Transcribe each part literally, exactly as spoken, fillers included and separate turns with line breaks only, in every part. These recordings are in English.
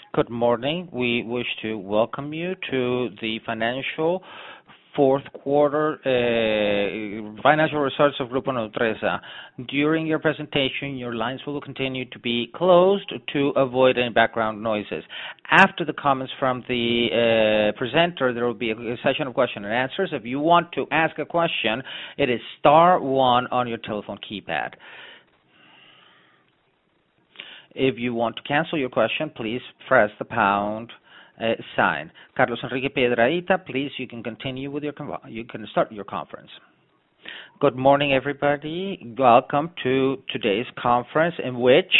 Good morning. We wish to welcome you to the financial fourth quarter uh, financial results of Grupo Nutresa. During your presentation, your lines will continue to be closed to avoid any background noises. After the comments from the uh, presenter, there will be a session of question and answers. If you want to ask a question, it is star one on your telephone keypad. If you want to cancel your question, please press the pound uh, sign. Carlos Enrique Piedrahita, please, you can continue with your, you can start your conference. Good morning, everybody. Welcome to today's conference in which,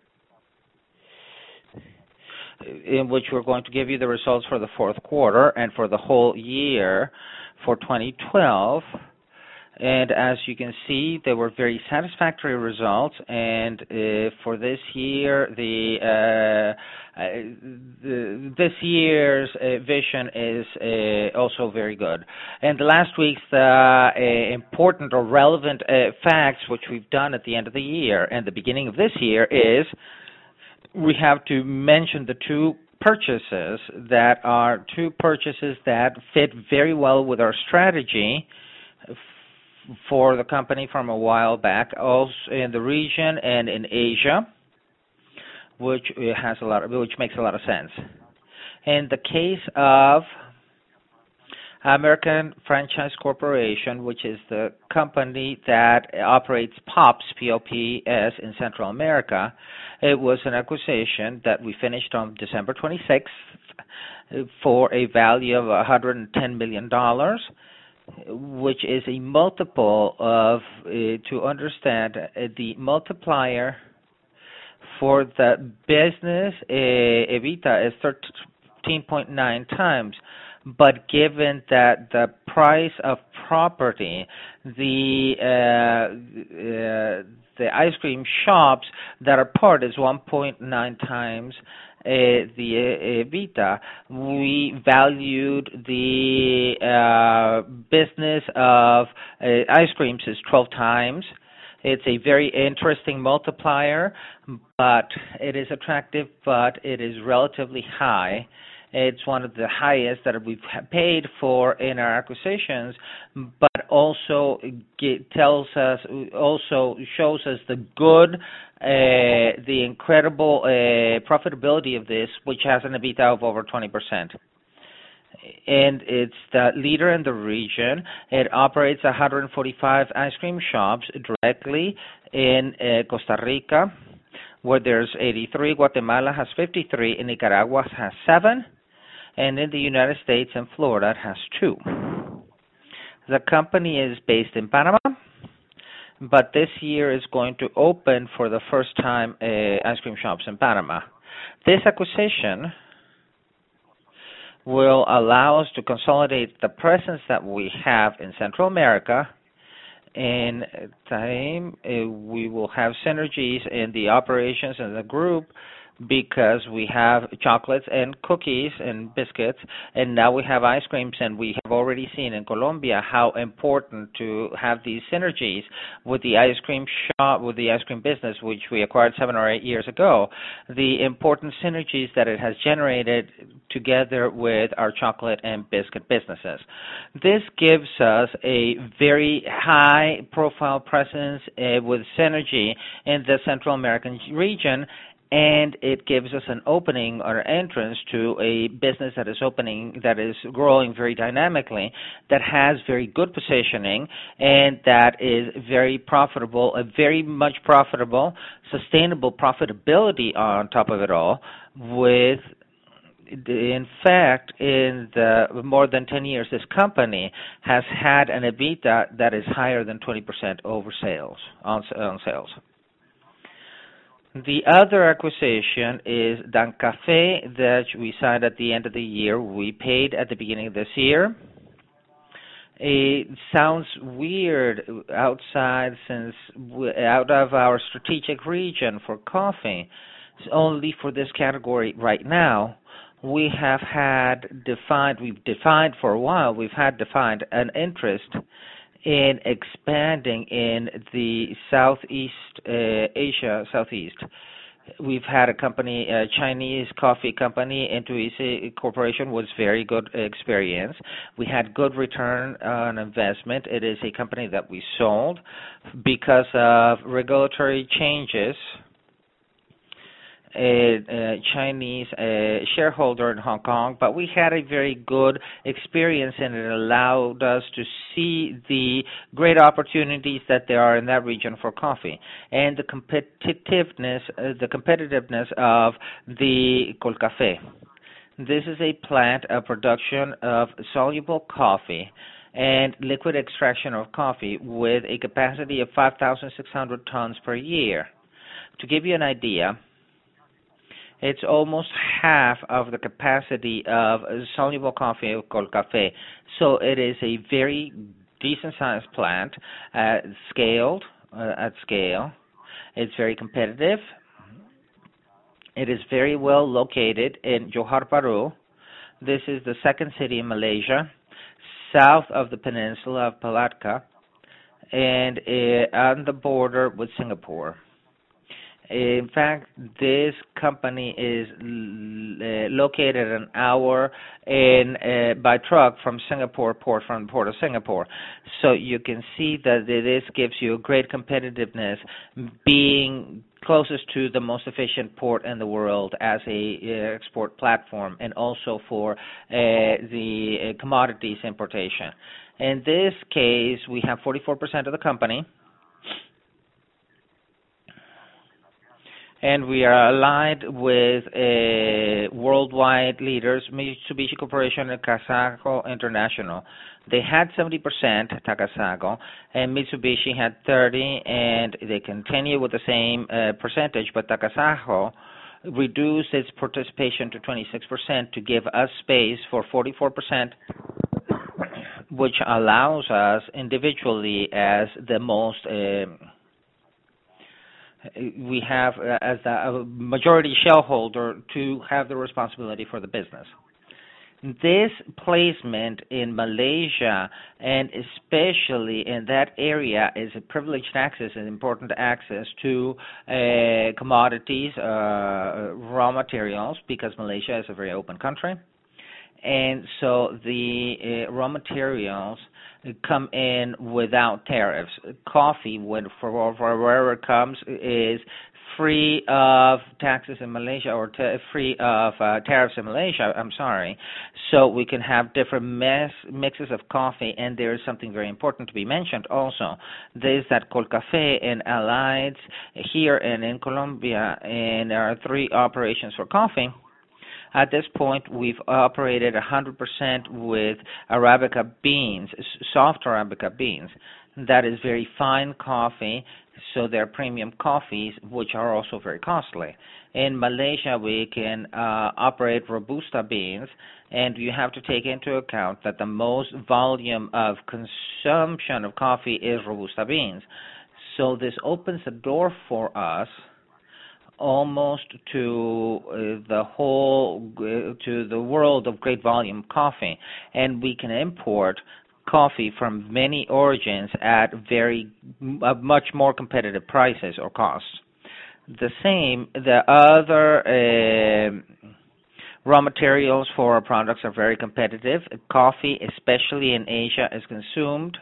in which we're going to give you the results for the fourth quarter and for the whole year for twenty twelve. And as you can see, there were very satisfactory results. And uh, for this year, the, uh, uh, the this year's uh, vision is uh, also very good. And the last week's uh, uh, important or relevant uh, facts, which we've done at the end of the year and the beginning of this year, is we have to mention the two purchases that are two purchases that fit very well with our strategy for the company from a while back, also in the region and in Asia, which has a lot, of, which makes a lot of sense. In the case of American Franchise Corporation, which is the company that operates POPs, P O P S, in Central America, it was an acquisition that we finished on December twenty-sixth for a value of one hundred ten million dollars. Which is a multiple of, uh, to understand, uh, the multiplier for the business, uh, EBITDA is thirteen point nine times. But given that the price of property, the uh, uh, the ice cream shops that are part is one point nine times Uh, the uh, EBITDA, we valued the uh, business of uh, ice creams as twelve times. It's a very interesting multiplier, but it is attractive, but it is relatively high. It's one of the highest that we've paid for in our acquisitions, but also get, tells us, also shows us the good, uh, the incredible uh, profitability of this, which has an EBITDA of over twenty percent. And it's the leader in the region. It operates one hundred forty-five ice cream shops directly in uh, Costa Rica, where there's eighty-three. Guatemala has fifty-three, and Nicaragua has seven. And in the United States and Florida, it has two. The company is based in Panama, but this year is going to open for the first time uh, ice cream shops in Panama. This acquisition will allow us to consolidate the presence that we have in Central America. In time, uh, we will have synergies in the operations in the group, because we have chocolates and cookies and biscuits, and now we have ice creams, and we have already seen in Colombia how important to have these synergies with the ice cream shop, with the ice cream business, which we acquired seven or eight years ago, the important synergies that it has generated together with our chocolate and biscuit businesses. This gives us a very high profile presence uh, with synergy in the Central American region, and it gives us an opening or entrance to a business that is opening, that is growing very dynamically, that has very good positioning, and that is very profitable, a very much profitable, sustainable profitability on top of it all, with, in fact, in the more than ten years, this company has had an EBITDA that is higher than twenty percent over sales, on, on sales. The other acquisition is Dan Café that we signed at the end of the year. We paid at the beginning of this year. It sounds weird outside since out of our strategic region for coffee. It's only for this category right now. We have had defined, we've defined for a while, we've had defined an interest in expanding in the Southeast uh, Asia, Southeast. We've had a company, a Chinese coffee company, Intuisi Corporation, was very good experience. We had good return on investment. It is a company that we sold because of regulatory changes. A, a Chinese uh, shareholder in Hong Kong, but we had a very good experience and it allowed us to see the great opportunities that there are in that region for coffee and the competitiveness, uh, the competitiveness of the Colcafé. This is a plant of production of soluble coffee and liquid extraction of coffee with a capacity of five thousand six hundred tons per year. To give you an idea, it's almost half of the capacity of soluble coffee of Colcafé. So it is a very decent sized plant, uh, scaled uh, at scale. It's very competitive. It is very well located in Johor Bahru. This is the second city in Malaysia, south of the peninsula of Malacca, and uh, on the border with Singapore. In fact, this company is uh, located an hour in uh, by truck from Singapore port, from the port of Singapore. So you can see that this gives you a great competitiveness, being closest to the most efficient port in the world as a uh, export platform, and also for uh, the uh, commodities importation. In this case, we have forty-four percent of the company. And we are aligned with uh, worldwide leaders, Mitsubishi Corporation and Takasago International. They had seventy percent, Takasago, and Mitsubishi had thirty, and they continue with the same uh, percentage, but Takasago reduced its participation to twenty-six percent to give us space for forty-four percent, which allows us individually as the most uh, we have uh, as the majority shareholder to have the responsibility for the business. This placement in Malaysia and especially in that area is a privileged access and important access to uh, commodities, uh, raw materials, because Malaysia is a very open country. And so the uh, raw materials come in without tariffs. Coffee, when for, for wherever it comes, is free of taxes in Malaysia or t- free of uh, tariffs in Malaysia. I'm sorry. So we can have different mess, mixes of coffee, and there is something very important to be mentioned also. There is that Colcafé and Allied here and in Colombia, and there are three operations for coffee. At this point, we've operated one hundred percent with Arabica beans, soft Arabica beans. That is very fine coffee, so they're premium coffees, which are also very costly. In Malaysia, we can uh, operate Robusta beans, and you have to take into account that the most volume of consumption of coffee is Robusta beans. So this opens the door for us almost to uh, the whole, uh, to the world of great volume coffee, and we can import coffee from many origins at very uh, much more competitive prices or costs. The same, the other uh, raw materials for our products are very competitive. Coffee, especially in Asia, is consumed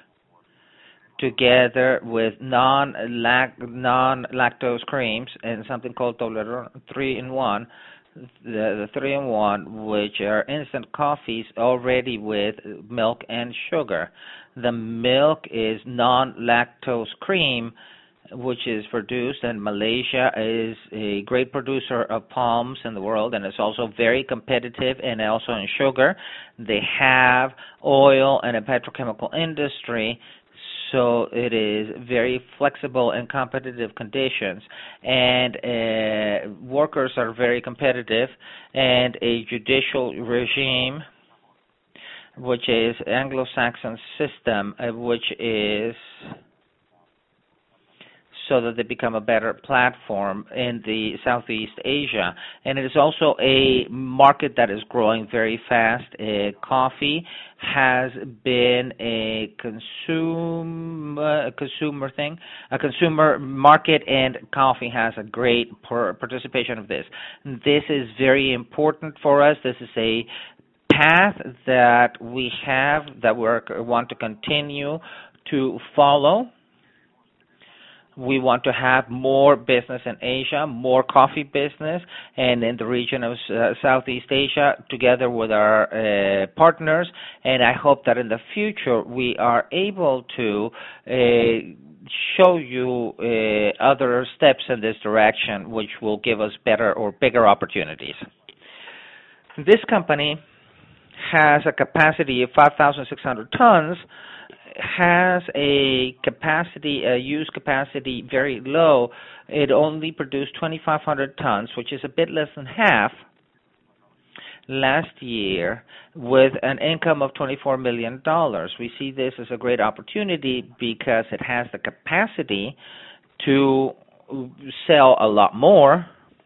together with non-lac- non-lactose creams and something called Toblerone three in one, the, the three in one, which are instant coffees already with milk and sugar. The milk is non-lactose cream, which is produced, and Malaysia is a great producer of palms in the world, and it's also very competitive and also in sugar. They have oil and a petrochemical industry, so it is very flexible and competitive conditions, and uh, workers are very competitive, and a judicial regime, which is Anglo-Saxon system, uh, which is so that they become a better platform in the Southeast Asia. And it is also a market that is growing very fast. Uh, coffee has been a consumer consumer thing, a consumer market, and coffee has a great per- participation of this. This is very important for us. This is a path that we have that we want to continue to follow. We want to have more business in Asia, more coffee business, and in the region of uh, Southeast Asia, together with our uh, partners. And I hope that in the future we are able to uh, show you uh, other steps in this direction, which will give us better or bigger opportunities. This company has a capacity of five thousand six hundred tons, has a capacity, a use capacity very low. It only produced twenty-five hundred tons, which is a bit less than half last year, with an income of twenty-four million dollars. We see this as a great opportunity because it has the capacity to sell a lot more.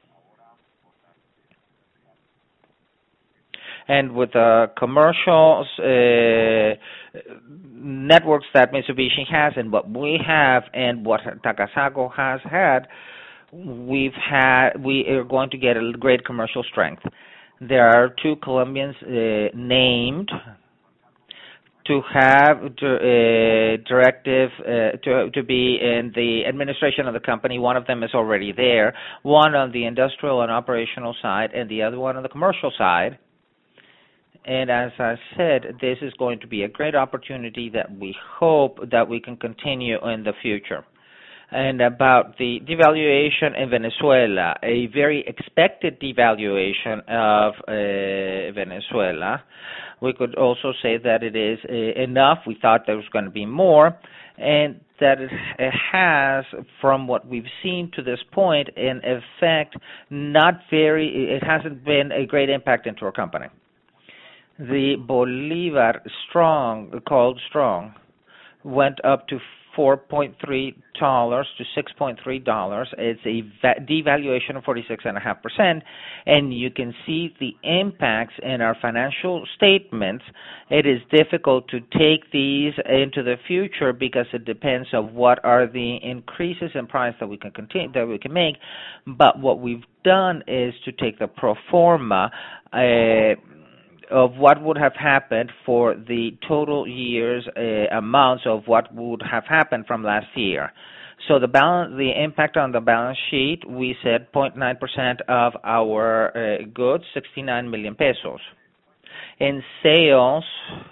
And with the commercial uh, networks that Mitsubishi has and what we have and what Takasago has had, we've had, we are going to get a great commercial strength. There are two Colombians uh, named to have uh, directive uh, to to be in the administration of the company. One of them is already there, one on the industrial and operational side, and the other one on the commercial side. And as I said, this is going to be a great opportunity that we hope that we can continue in the future. And about the devaluation in Venezuela, a very expected devaluation of uh, Venezuela. We could also say that it is uh, enough. We thought there was going to be more, and that it has, from what we've seen to this point, in effect, not very, it hasn't been a great impact into our company. The Bolivar strong, called strong, went up to four point three dollars to six point three dollars. It's a devaluation of forty-six point five percent, and you can see the impacts in our financial statements. It is difficult to take these into the future because it depends on what are the increases in price that we can continue, that we can make. But what we've done is to take the pro forma uh, of what would have happened for the total year's uh, amounts of what would have happened from last year. So the balance, the impact on the balance sheet, we said zero point nine percent of our uh, goods, sixty-nine million pesos. In sales,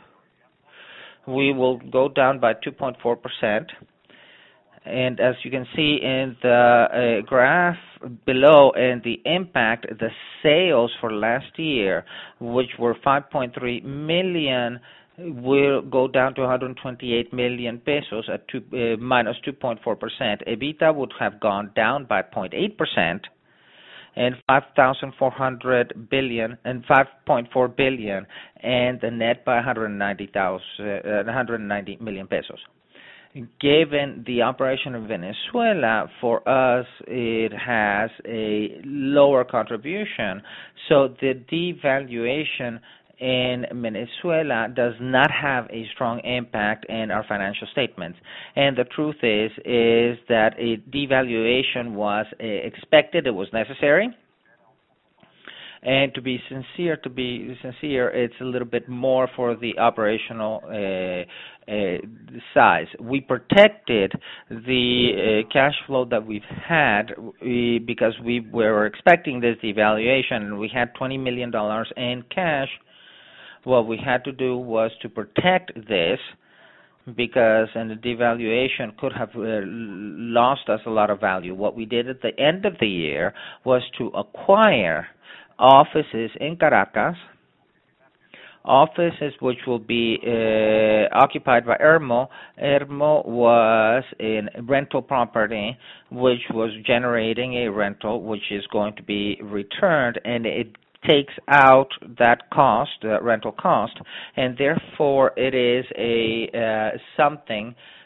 we will go down by two point four percent. And as you can see in the uh, graph below, and the impact, the sales for last year, which were five point three million, will go down to one hundred twenty-eight million pesos at two, uh, minus two point four percent. EBITDA would have gone down by zero point eight percent, and five thousand four hundred billion and five point four billion, and the net by one hundred ninety thousand, uh, one hundred ninety million pesos. Given the operation of Venezuela, for us, it has a lower contribution. So the devaluation in Venezuela does not have a strong impact in our financial statements. And the truth is, is that a devaluation was expected, it was necessary. And to be sincere, to be sincere, it's a little bit more for the operational uh, uh, size. We protected the uh, cash flow that we've had we, because we were expecting this devaluation, and we had twenty million dollars in cash. What we had to do was to protect this, because and the devaluation could have uh, lost us a lot of value. What we did at the end of the year was to acquire offices in Caracas, offices which will be uh, occupied by Ermo. Ermo was in rental property which was generating a rental which is going to be returned, and it takes out that cost, that rental cost, and therefore it is a uh, something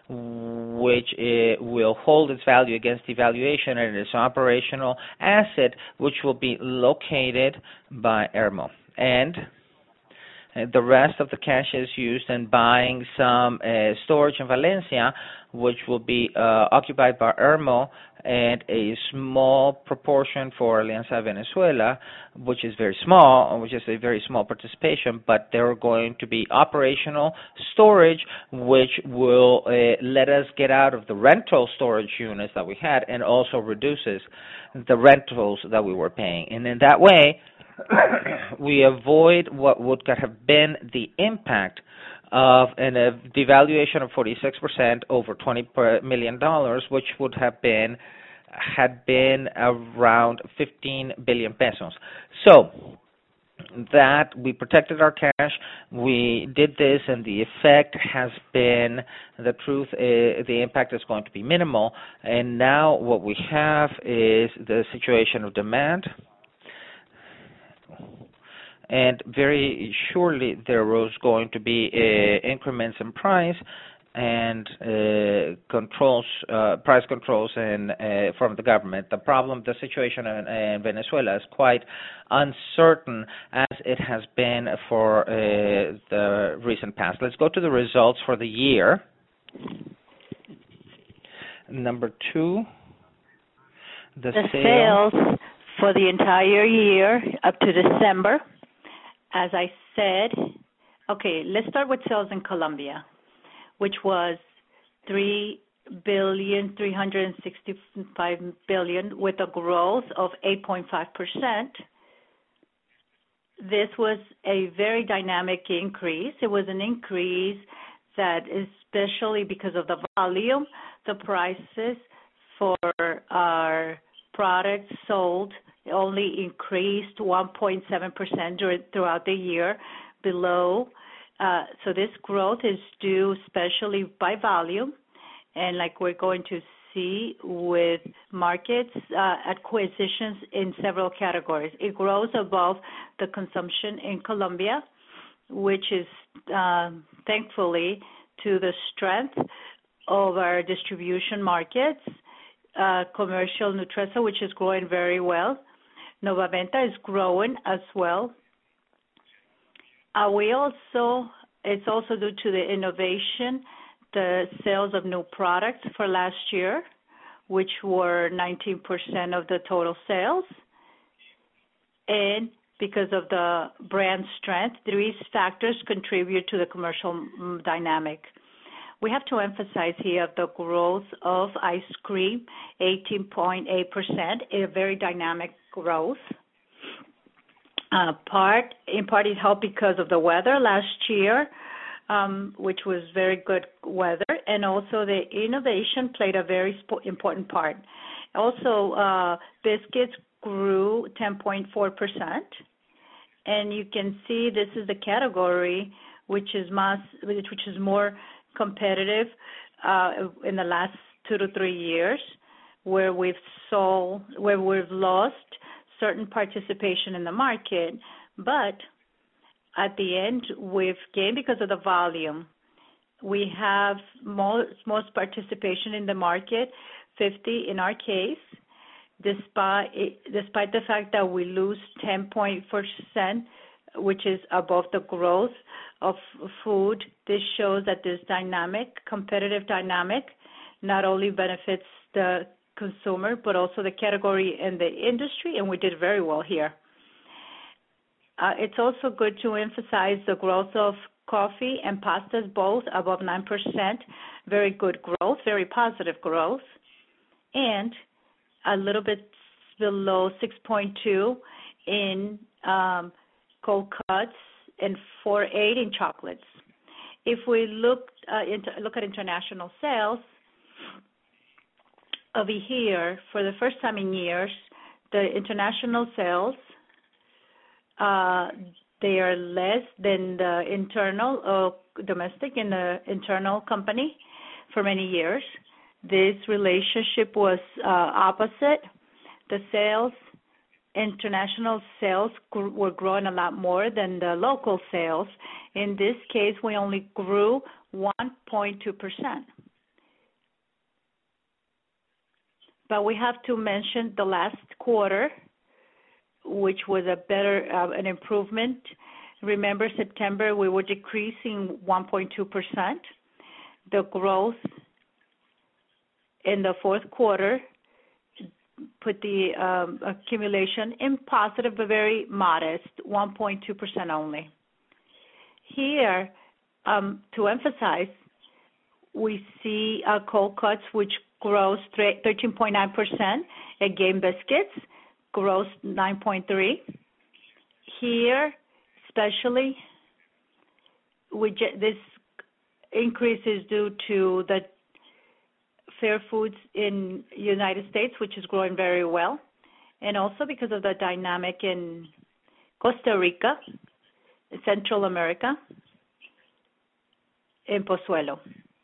which uh, will hold its value against devaluation, and it's an operational asset which will be located by Ermo. And the rest of the cash is used in buying some uh, storage in Valencia, which will be uh, occupied by Ermo, and a small proportion for Alianza Venezuela, which is very small, which is a very small participation, but there are going to be operational storage, which will uh, let us get out of the rental storage units that we had and also reduces the rentals that we were paying. And in that way, we avoid what would have been the impact of an, a devaluation of forty-six percent over twenty million dollars, which would have been had been around fifteen billion pesos. So that we protected our cash, we did this, and the effect has been, the truth, uh, the impact is going to be minimal. And now what we have is the situation of demand. And very surely there was going to be uh, increments in price and uh, controls, uh, price controls in, uh, from the government. The problem, the situation in, in Venezuela is quite uncertain, as it has been for uh, the recent past. Let's go to the results for the year. Number two, the,
the
sale.
sales for the entire year up to December. As I said, okay, let's start with sales in Colombia, which was three billion three hundred sixty-five billion with a growth of eight point five percent. This was a very dynamic increase. It was an increase that, especially because of the volume, the prices for our products sold only increased one point seven percent throughout the year below. Uh, so this growth is due especially by volume, and like we're going to see with markets, uh, acquisitions in several categories. It grows above the consumption in Colombia, which is uh, thankfully to the strength of our distribution markets. Uh, commercial Nutresa, which is growing very well. Novaventa is growing as well. Uh, we also, it's also due to the innovation, the sales of new products for last year, which were nineteen percent of the total sales. And because of the brand strength, these factors contribute to the commercial dynamic. We have to emphasize here the growth of ice cream, eighteen point eight percent, a very dynamic growth. Uh, part in part is helped because of the weather last year, um, which was very good weather, and also the innovation played a very sp- important part. Also, uh, biscuits grew ten point four percent, and you can see this is the category which is mass, which is more competitive uh, in the last two to three years, where we've sold, where we've lost certain participation in the market, but at the end we've gained because of the volume. We have most, most participation in the market, fifty in our case, despite despite the fact that we lose ten point four percent, which is above the growth of food. This shows that this dynamic, competitive dynamic, not only benefits the consumer, but also the category and the industry, and we did very well here. Uh, it's also good to emphasize the growth of coffee and pastas, both above nine percent, very good growth, very positive growth, and a little bit below six point two in um, cold cuts and four point eight in chocolates. If we look uh, into, look at international sales, over here, for the first time in years, the international sales, uh, they are less than the internal uh, domestic in the internal company for many years. This relationship was uh, opposite. The sales, international sales gr- were growing a lot more than the local sales. In this case, we only grew one point two percent. But we have to mention the last quarter, which was a better, uh, an improvement. Remember, September, we were decreasing one point two percent. The growth in the fourth quarter put the um, accumulation in positive, but very modest, one point two percent only. Here, um, to emphasize, we see uh, cold cuts, which grows thirteen point nine percent. Again, biscuits grows nine point three. Here, especially, we j- this increase is due to the Fair Foods in United States, which is growing very well, and also because of the dynamic in Costa Rica, Central America, in Pozuelo.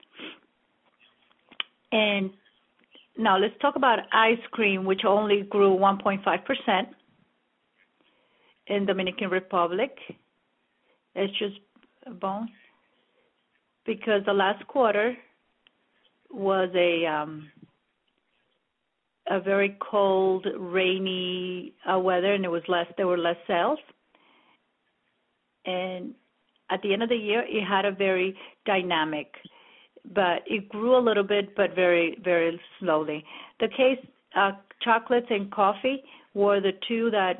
And now let's talk about ice cream, which only grew one point five percent in Dominican Republic. It's just a bone because the last quarter was a um, a very cold, rainy uh, weather, and it was less. There were less sales, and at the end of the year, it had a very dynamic. But it grew a little bit, but very, very slowly. The case, uh, chocolates and coffee were the two that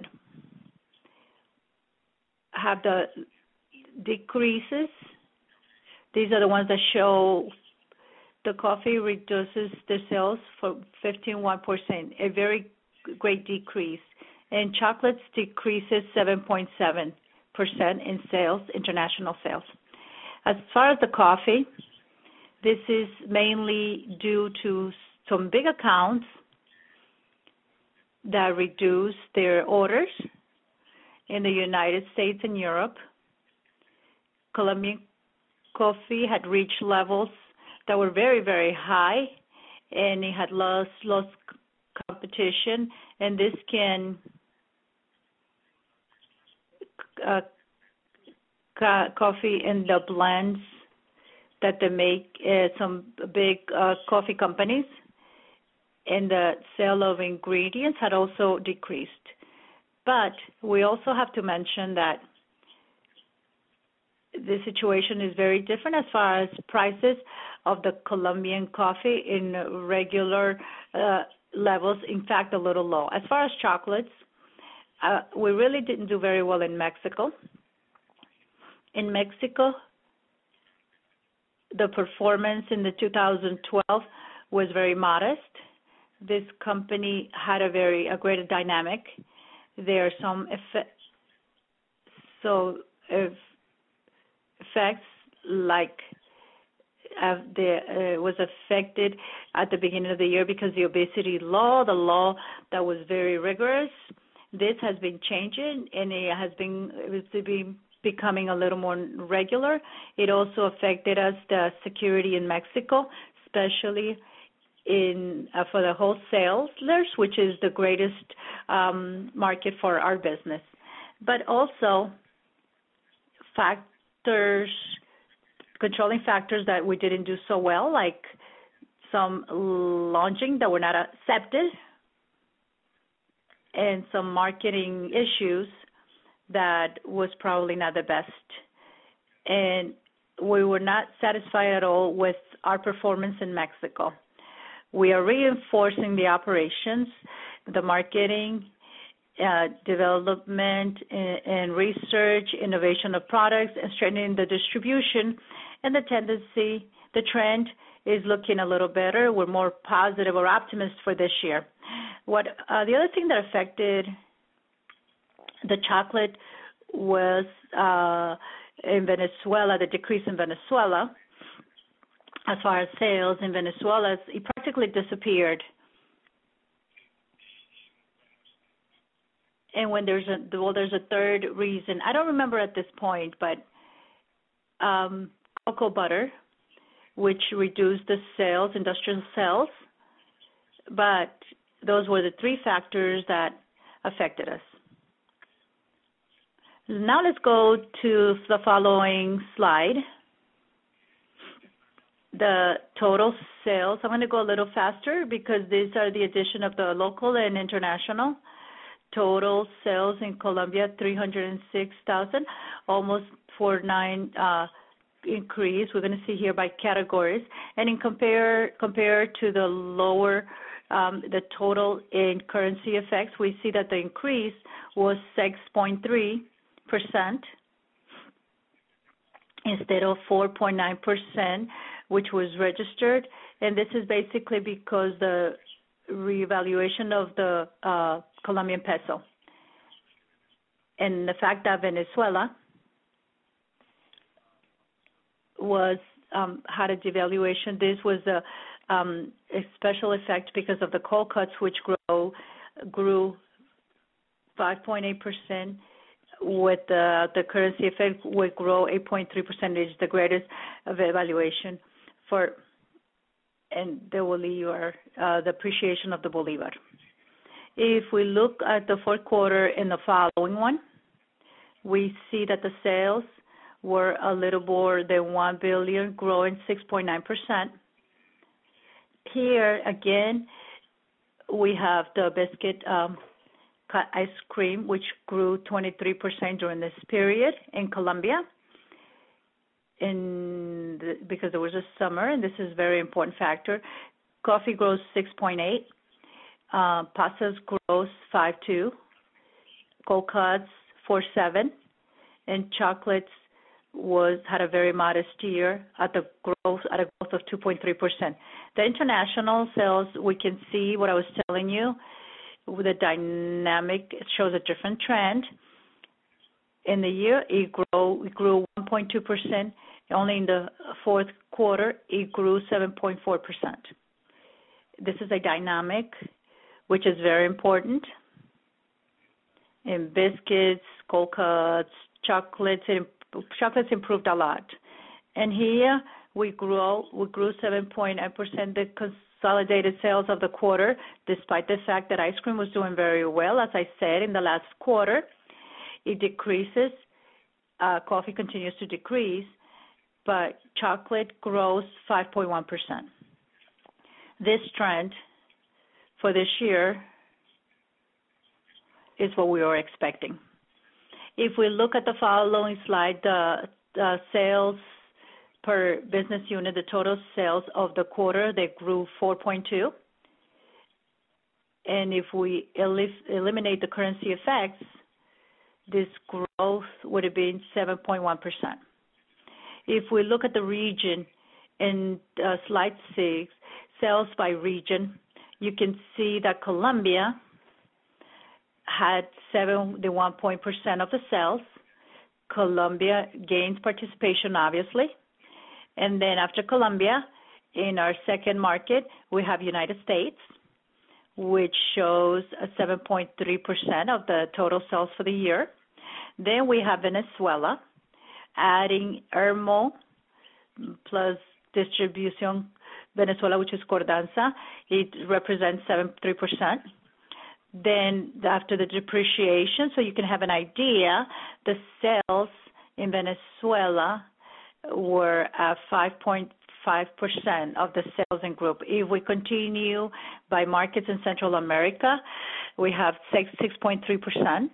have the decreases. These are the ones that show the coffee reduces the sales for fifteen point one percent, a very great decrease. And chocolates decreases seven point seven percent in sales, international sales. As far as the coffee, this is mainly due to some big accounts that reduced their orders in the United States and Europe. Colombian coffee had reached levels that were very, very high, and it had lost, lost competition, and this can uh, ca- coffee in the blends that they make, uh, some big uh, coffee companies, and the sale of ingredients had also decreased. But we also have to mention that the situation is very different as far as prices of the Colombian coffee in regular uh, levels, in fact, a little low. As far as chocolates, uh, we really didn't do very well in Mexico. In Mexico, the performance in the two thousand twelve was very modest. This company had a very a great dynamic. There are some effects, so if effects like uh, the uh, was affected at the beginning of the year because the obesity law, the law that was very rigorous. This has been changing, and it has been it's been becoming a little more regular. It also affected us, the security in Mexico, especially in uh, for the wholesalers, which is the greatest um, market for our business. But also factors, controlling factors that we didn't do so well, like some launching that were not accepted, and some marketing issues that was probably not the best. And we were not satisfied at all with our performance in Mexico. We are reinforcing the operations, the marketing, uh, development, and, and research, innovation of products, and strengthening the distribution. And the tendency, the trend is looking a little better. We're more positive or optimistic for this year. What uh, the other thing that affected the chocolate was uh, in Venezuela, the decrease in Venezuela. As far as sales in Venezuela, it practically disappeared. And when there's a well, there's a third reason. I don't remember at this point, but um, cocoa butter, which reduced the sales, industrial sales. But those were the three factors that affected us. Now let's go to the following slide. the total sales, I'm going to go a little faster because these are the addition of the local and international. Total sales in Colombia, three hundred six thousand, almost forty-nine uh, increase. We're going to see here by categories. And in compare compared to the lower, um, the total in currency effects, we see that the increase was six point three percent instead of four point nine percent, which was registered. And this is basically because the revaluation of the uh, Colombian peso and the fact that Venezuela was um, had a devaluation. This was a, um, a special effect because of the coal cuts, which grow, grew five point eight percent. With the, the currency effect, would grow eight point three percent, the greatest of evaluation for and the Bolivar, uh, the appreciation of the Bolivar. If we look at the fourth quarter in the following one, we see that the sales were a little more than one billion dollars, growing six point nine percent. Here, again, we have the biscuit um, ice cream, which grew twenty-three percent during this period in Colombia. In the, because there was a summer, and this is a very important factor. Coffee grows six point eight, uh, pastas grows five point two, cold cuts four point seven, and chocolates was had a very modest year at the growth at a growth of two point three percent. The international sales, we can see what I was telling you. With the dynamic, it shows a different trend. In the year, it grew it grew one point two percent. Only in the fourth quarter, it grew seven point four percent. This is a dynamic, which is very important. In biscuits, cold cuts, chocolates, it, chocolates improved a lot. And here we grew we grew seven point nine percent. The consolidated sales of the quarter, despite the fact that ice cream was doing very well, as I said in the last quarter, it decreases. Uh, coffee continues to decrease, but chocolate grows five point one percent. This trend for this year is what we were expecting. If we look at the following slide, the, the sales per business unit, the total sales of the quarter, they grew four point two. And if we el- eliminate the currency effects, this growth would have been seven point one percent. If we look at the region in uh, slide six, sales by region, you can see that Colombia had seventy-one percent of the sales. Colombia gains participation, obviously. And then after Colombia, in our second market, we have United States, which shows a seven point three percent of the total sales for the year. Then we have Venezuela, adding Hermo plus distribution Venezuela, which is Cordanza. It represents seven point three percent. Then after the depreciation, so you can have an idea, the sales in Venezuela were at five point five percent of the sales in group. If we continue by markets in Central America, we have six point three percent.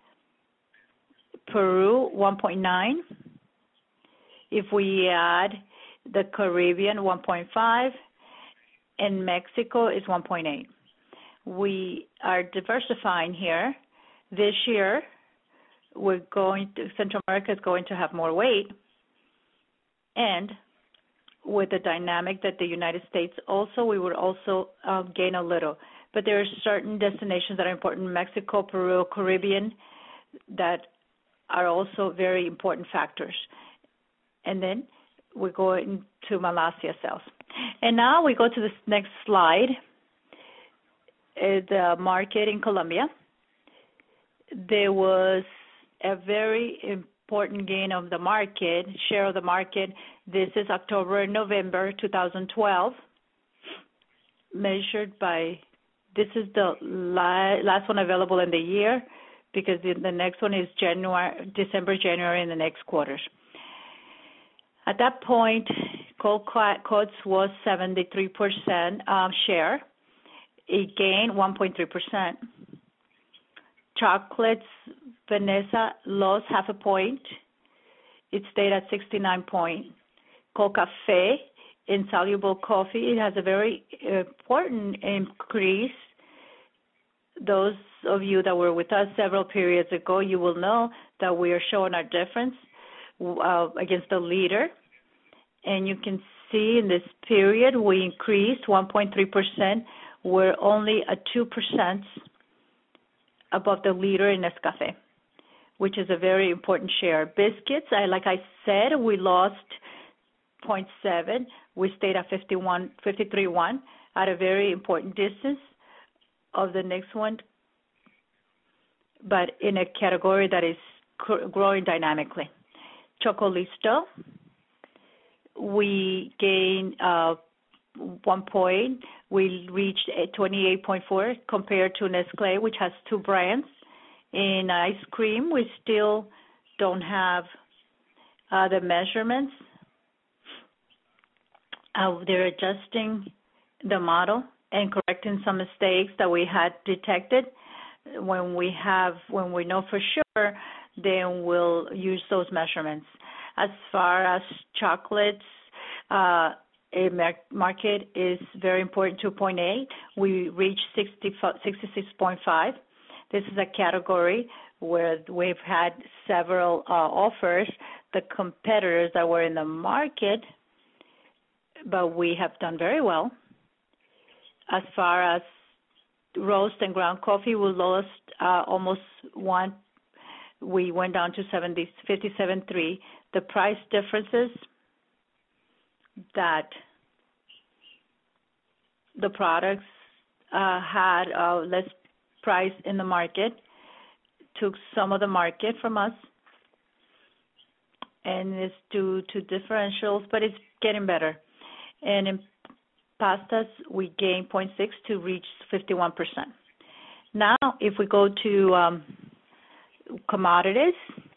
Peru, one point nine. If we add the Caribbean, one point five, and Mexico is one point eight. We are diversifying here. This year, we're going to, Central America is going to have more weight, and with the dynamic that the United States also, we would also uh, gain a little. But there are certain destinations that are important, Mexico, Peru, Caribbean, that are also very important factors. And then we go into Malaysia sales. And now we go to this next slide, uh, the market in Colombia. There was a very important gain of the market, share of the market. This is October and November two thousand twelve, measured by, this is the la- last one available in the year, because the, the next one is January, December, January, in the next quarters. At that point, Cold Cuts was seventy-three percent um, share. It gained one point three percent. Chocolates, Vanessa lost half a point. It stayed at sixty-nine point. Cold Cafe, insoluble coffee, it has a very important increase. Those of you that were with us several periods ago, you will know that we are showing our difference uh, against the leader. And you can see in this period, we increased one point three percent. We're only at two percent above the leader in Nescafe, which is a very important share. Biscuits, I, like I said, we lost zero point seven. We stayed at fifty-one, fifty-three point one at a very important distance of the next one, but in a category that is growing dynamically. Chocolisto, we gained uh, one point. We reached twenty-eight point four compared to Nestlé, which has two brands. In ice cream, we still don't have uh, the measurements. Uh, they're adjusting the model and correcting some mistakes that we had detected. When we have, when we know for sure, then we'll use those measurements. As far as chocolates, uh, a market is very important, two point eight. We reached sixty-six point five. This is a category where we've had several uh, offers, the competitors that were in the market, but we have done very well. As far as roast and ground coffee, we lost uh, almost one. We went down to fifty-seven point three. The price differences that the products uh, had uh, less price in the market took some of the market from us, and it's due to differentials, but it's getting better. And in pastas, we gained zero point six to reach fifty-one percent. Now, if we go to um, commodities,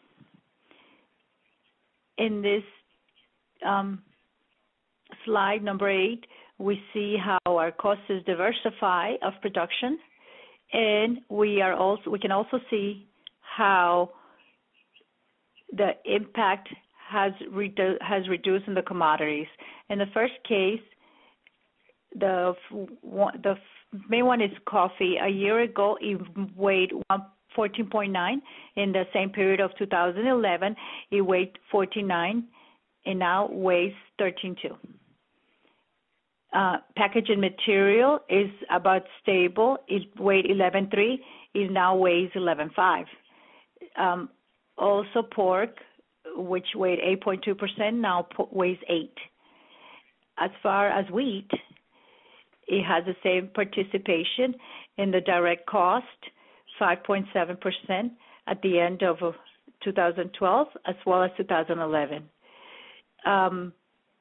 in this um, slide number eight, we see how our costs is diversify of production, and we are also we can also see how the impact has redu- has reduced in the commodities. In the first case, the the main one is coffee. A year ago, it weighed fourteen point nine. In the same period of two thousand eleven, it weighed forty-nine, and now weighs thirteen point two. Uh, packaging material is about stable. It weighed eleven point three. It now weighs eleven point five. Um, also, pork, which weighed eight point two percent, now weighs eight. As far as wheat, it has the same participation in the direct cost, five point seven percent at the end of two thousand twelve as well as two thousand eleven. Um,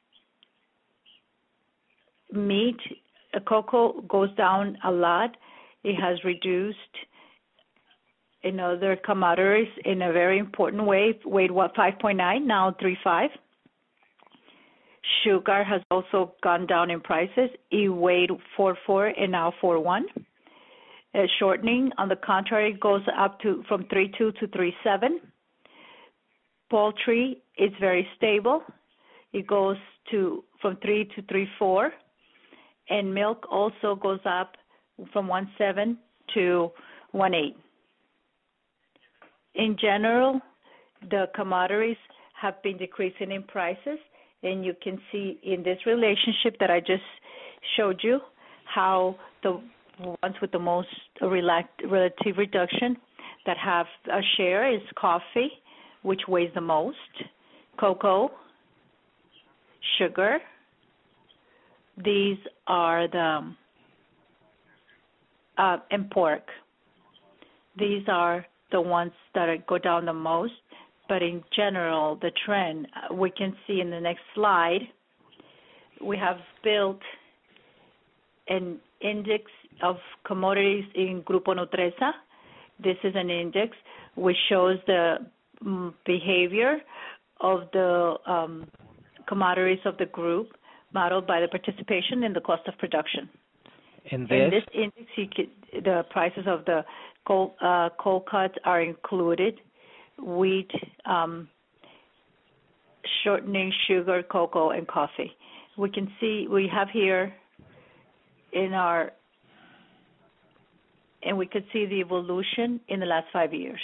meat, uh, cocoa goes down a lot. It has reduced in other commodities in a very important way. Weighed what, five point nine, now three point five. Sugar has also gone down in prices. It weighed four point four and now four point one. Uh, shortening, on the contrary, goes up to from three point two to three point seven. Poultry is very stable. It goes to from three to three point four. And milk also goes up from one point seven to one point eight. In general, the commodities have been decreasing in prices, and you can see in this relationship that I just showed you how the ones with the most relative reduction that have a share is coffee, which weighs the most, cocoa, sugar. These are the, uh, and pork. These are the ones that are, go down the most, but in general, the trend, uh, we can see in the next slide, we have built an index of commodities in Grupo Nutresa. This is an index which shows the um, behavior of the um, commodities of the group, modeled by the participation in the cost of production.
In this,
in this index, you could, the prices of the coal, uh, coal cuts are included, wheat, um, shortening, sugar, cocoa, and coffee. We can see, we have here in our, and we could see the evolution in the last five years.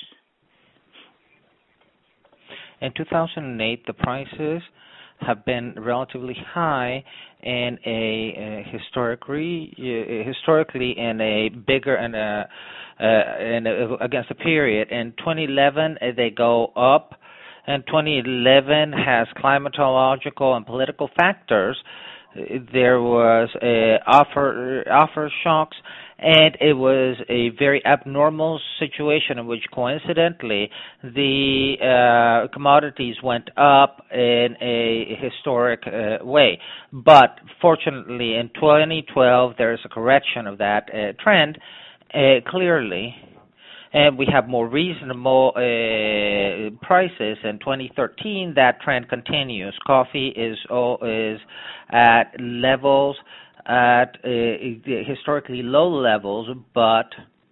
In two thousand eight, the prices have been relatively high in a, a historically, uh, historically in a bigger and a, uh, in a, against a period. In twenty eleven, uh, they go up, and twenty eleven has climatological and political factors. There was uh, offer offer shocks, and it was a very abnormal situation in which, coincidentally, the uh, commodities went up in a historic uh, way. But fortunately, in twenty twelve, there is a correction of that uh, trend, uh, clearly. And we have more reasonable uh, prices. In twenty thirteen, that trend continues. Coffee is oh, is at levels at uh, historically low levels, but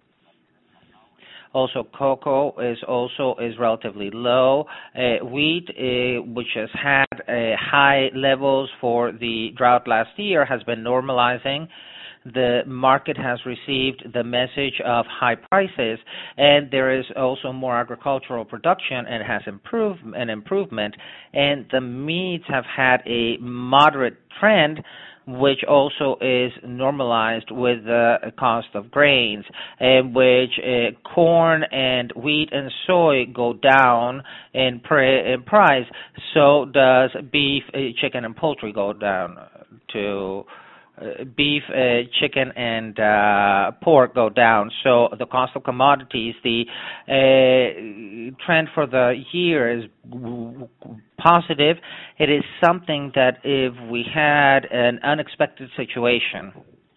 also cocoa is also is relatively low. Uh, wheat, uh, which has had uh, high levels for the drought last year, has been normalizing. The market has received the message of high prices, and there is also more agricultural production, and has improved an improvement. And the meats have had a moderate trend, which also is normalized with the cost of grains, in which uh, corn and wheat and soy go down in, pre- in price. So does beef, uh, chicken, and poultry go down to. Uh, beef, uh, chicken, and uh, pork go down. So the cost of commodities, the uh, trend for the year is positive. It is something that if we had an unexpected situation,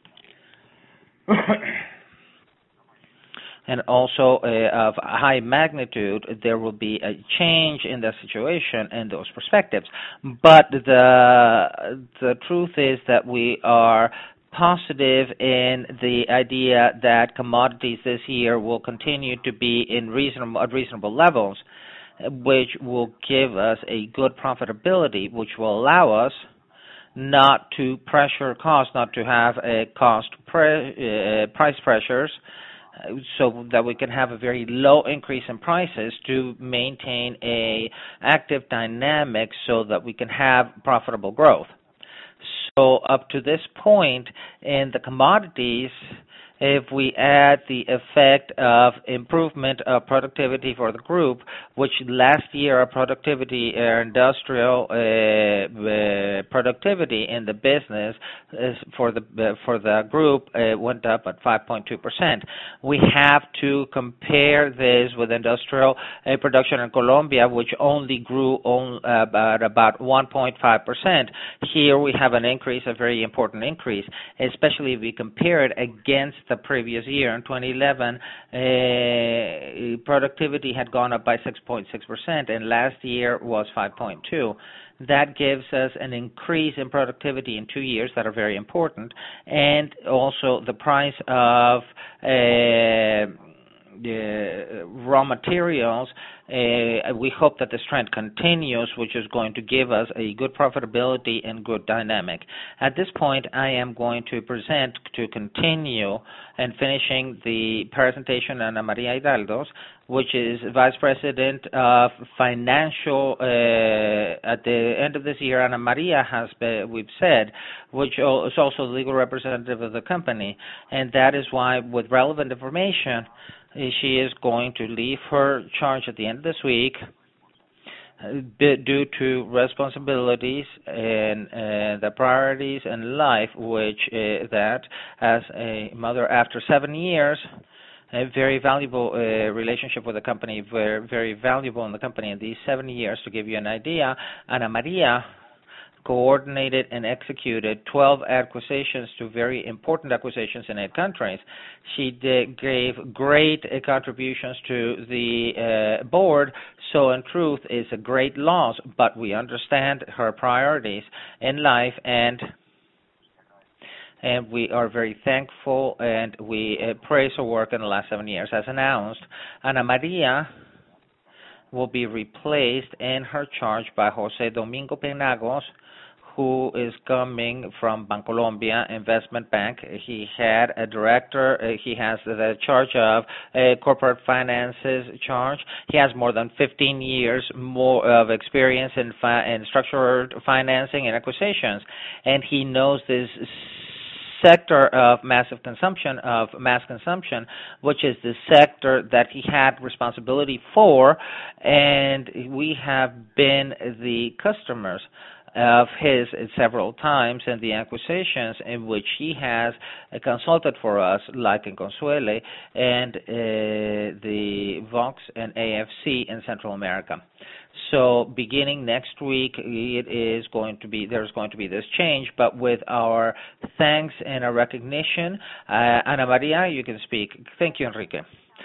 and also uh, of high magnitude, there will be a change in the situation and those perspectives. But the the truth is that we are positive in the idea that commodities this year will continue to be in reasonable at reasonable levels, which will give us a good profitability, which will allow us not to pressure costs, not to have a cost pre- uh, price pressures, so that we can have a very low increase in prices to maintain a active dynamic so that we can have profitable growth. So up to this point in the commodities, if we add the effect of improvement of productivity for the group, which last year our productivity, our industrial uh, uh, productivity in the business is for the uh, for the group uh, went up at five point two percent. We have to compare this with industrial uh, production in Colombia, which only grew on, uh, about about one point five percent. Here we have an increase, a very important increase, especially if we compare it against the previous year. In twenty eleven, uh, productivity had gone up by six point six percent, and last year was five point two. That gives us an increase in productivity in two years that are very important, and also the price of uh, the raw materials. Uh, we hope that this trend continues, which is going to give us a good profitability and good dynamic. At this point, I am going to present, to continue and finishing the presentation, Ana Maria Hidalgo, which is Vice President of Financial. Uh, at the end of this year, Ana Maria has been, we've said, which is also the legal representative of the company, and that is why, with relevant information, she is going to leave her charge at the end of this week uh, due to responsibilities and uh, the priorities in life, which uh, that as a mother after seven years, a very valuable uh, relationship with the company, very, very valuable in the company in these seven years. To give you an idea, Ana Maria coordinated and executed twelve acquisitions to very important acquisitions in eight countries. She did, gave great uh, contributions to the uh, board, so in truth is a great loss, but we understand her priorities in life, and and we are very thankful, and we uh, praise her work in the last seven years. As announced, Ana Maria will be replaced in her charge by Jose Domingo Penagos, who is coming from Bancolombia Investment Bank. He had a director, uh, he has the charge of uh, corporate finances charge. He has more than fifteen years more of experience in, fi- in structured financing and acquisitions, and he knows this sector of massive consumption, of mass consumption, which is the sector that he had responsibility for, and we have been the customers of his several times in the acquisitions in which he has uh, consulted for us, like in Consuele and uh, the Vox and A F C in Central America. So beginning next week, it is going to be, there's going to be this change, but with our thanks and our recognition, uh, Ana Maria, you can speak. Thank you, Enrique.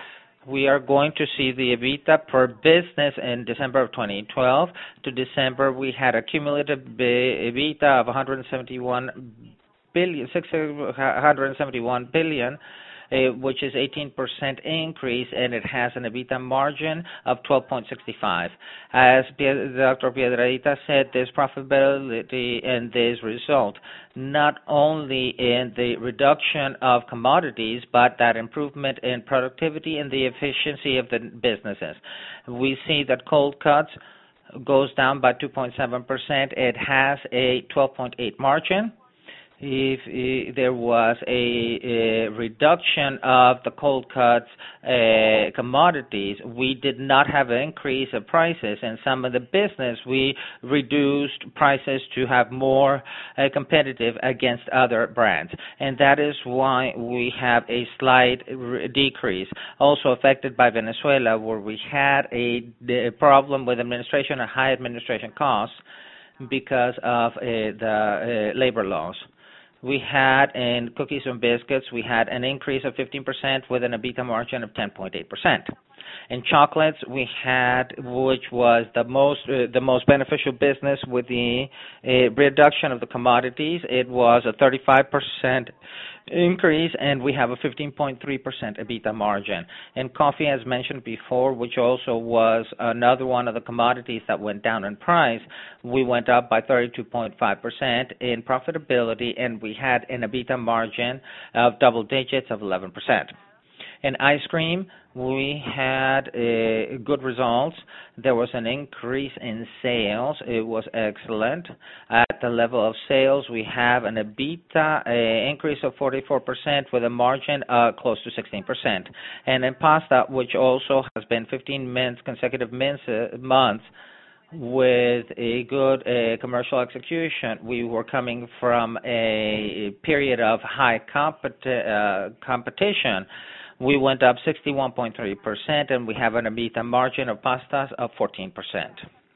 We are going to see the EBITDA per business in December of twenty twelve. To December, we had a cumulative EBITDA of one hundred seventy-one billion, six hundred seventy-one billion, uh, which is eighteen percent increase, and it has an EBITDA margin of twelve point six five. As Doctor Piedradita said, this profitability and this result, not only in the reduction of commodities, but that improvement in productivity and the efficiency of the businesses. We see that cold cuts goes down by two point seven percent. It has a twelve point eight margin. If, if there was a, a reduction of the cold cuts uh, commodities, we did not have an increase of prices. In some of the business, we reduced prices to have more uh, competitive against other brands, and that is why we have a slight re- decrease. Also affected by Venezuela, where we had a, a problem with administration and high administration costs because of uh, the uh, labor laws. We had in cookies and biscuits, we had an increase of fifteen percent with an EBITDA margin of ten point eight percent. In chocolates, we had, which was the most uh, the most beneficial business with the uh, reduction of the commodities, it was a thirty-five percent increase, and we have a fifteen point three percent EBITDA margin. In coffee, as mentioned before, which also was another one of the commodities that went down in price, we went up by thirty-two point five percent in profitability, and we had an EBITDA margin of double digits of eleven percent. In ice cream, we had uh, good results. There was an increase in sales. It was excellent. At the level of sales, we have an EBITDA uh, increase of forty-four percent with a margin uh, close to sixteen percent. And in pasta, which also has been fifteen months, consecutive months, uh, months with a good uh, commercial execution, we were coming from a period of high competi- uh, competition. We went up sixty-one point three percent, and we have an EBITDA margin of pastas of fourteen percent.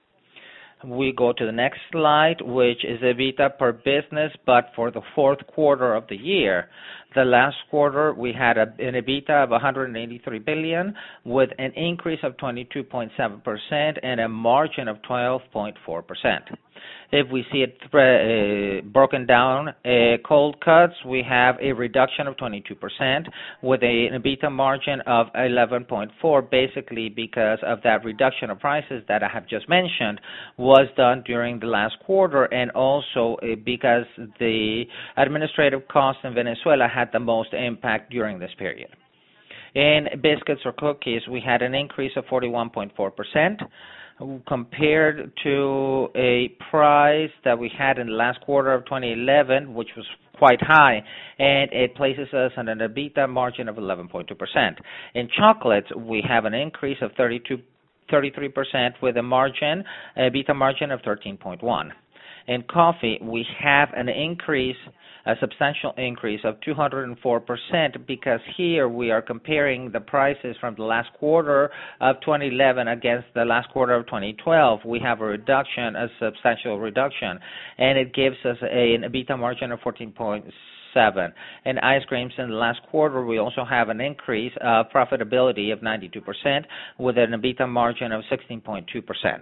We go to the next slide, which is EBITDA per business, but for the fourth quarter of the year. The last quarter, we had a, an EBITDA of one hundred eighty-three billion with an increase of twenty-two point seven percent and a margin of twelve point four percent. If we see it uh, broken down, uh, cold cuts, we have a reduction of twenty-two percent with a, an EBITDA margin of eleven point four, basically because of that reduction of prices that I have just mentioned was done during the last quarter, and also uh, because the administrative costs in Venezuela had the most impact during this period. In biscuits or cookies, we had an increase of forty-one point four percent. Compared to a price that we had in the last quarter of twenty eleven, which was quite high, and it places us on an EBITDA margin of eleven point two percent. In chocolates, we have an increase of thirty-two, thirty-three percent with a margin, EBITDA margin of thirteen point one. In coffee, we have an increase, a substantial increase of two hundred four percent, because here we are comparing the prices from the last quarter of twenty eleven against the last quarter of twenty twelve. We have a reduction, a substantial reduction, and it gives us a, an EBITDA margin of fourteen point seven. In ice creams in the last quarter, we also have an increase of profitability of ninety-two percent with an EBITDA margin of sixteen point two percent.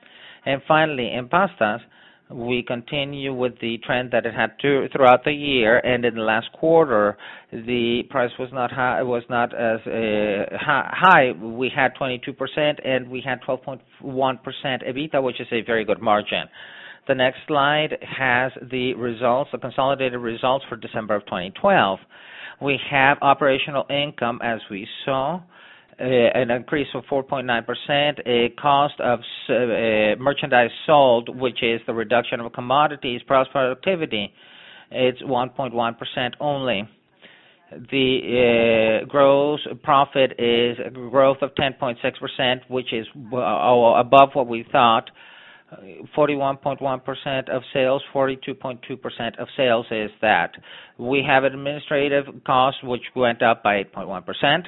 And finally, in pastas, we continue with the trend that it had to, throughout the year, and in the last quarter, the price was not high, was not as uh, high. We had twenty-two percent, and we had twelve point one percent EBITDA, which is a very good margin. The next slide has the results, the consolidated results for December of twenty twelve. We have operational income, as we saw, Uh, an increase of four point nine percent, a cost of uh, merchandise sold, which is the reduction of commodities, price productivity, it's one point one percent only. The uh, gross profit is a growth of ten point six percent, which is uh, above what we thought. forty-one point one percent of sales, forty-two point two percent of sales is that. We have administrative costs, which went up by eight point one percent.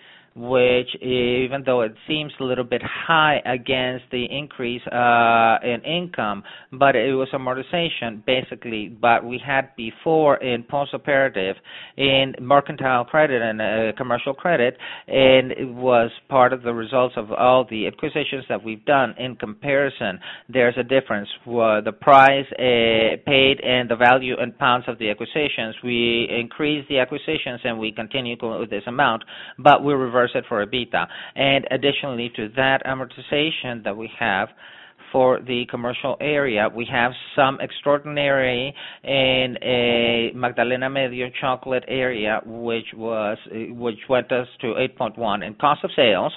Which, even though it seems a little bit high against the increase uh, in income, but it was amortization, basically, but we had before in post-operative, in mercantile credit and uh, commercial credit, and it was part of the results of all the acquisitions that we've done. In comparison, there's a difference. Uh, the price uh, paid and the value in pounds of the acquisitions, we increased the acquisitions and we continue with this amount, but we reverse it for EBITDA. And additionally to that amortization that we have for the commercial area, we have some extraordinary in a Magdalena Medio chocolate area, which was which went us to eight point one in cost of sales.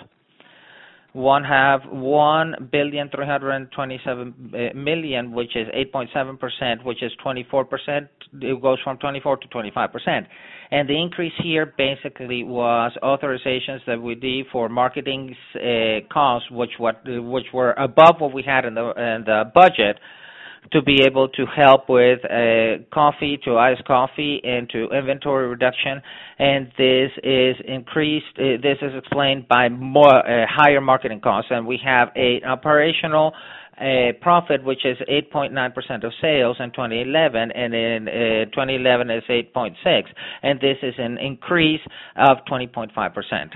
One have one billion three hundred twenty-seven million, which is eight point seven percent, which is twenty-four percent. It goes from twenty-four to twenty-five percent. And the increase here basically was authorizations that we did for marketing uh, costs, which what which were above what we had in the in the budget, to be able to help with uh, coffee, to iced coffee, and to inventory reduction. And this is increased, uh, this is explained by more uh, higher marketing costs. And we have a operational uh, profit, which is eight point nine percent of sales in twenty eleven, and in uh, twenty eleven is eight point six. And this is an increase of twenty point five percent.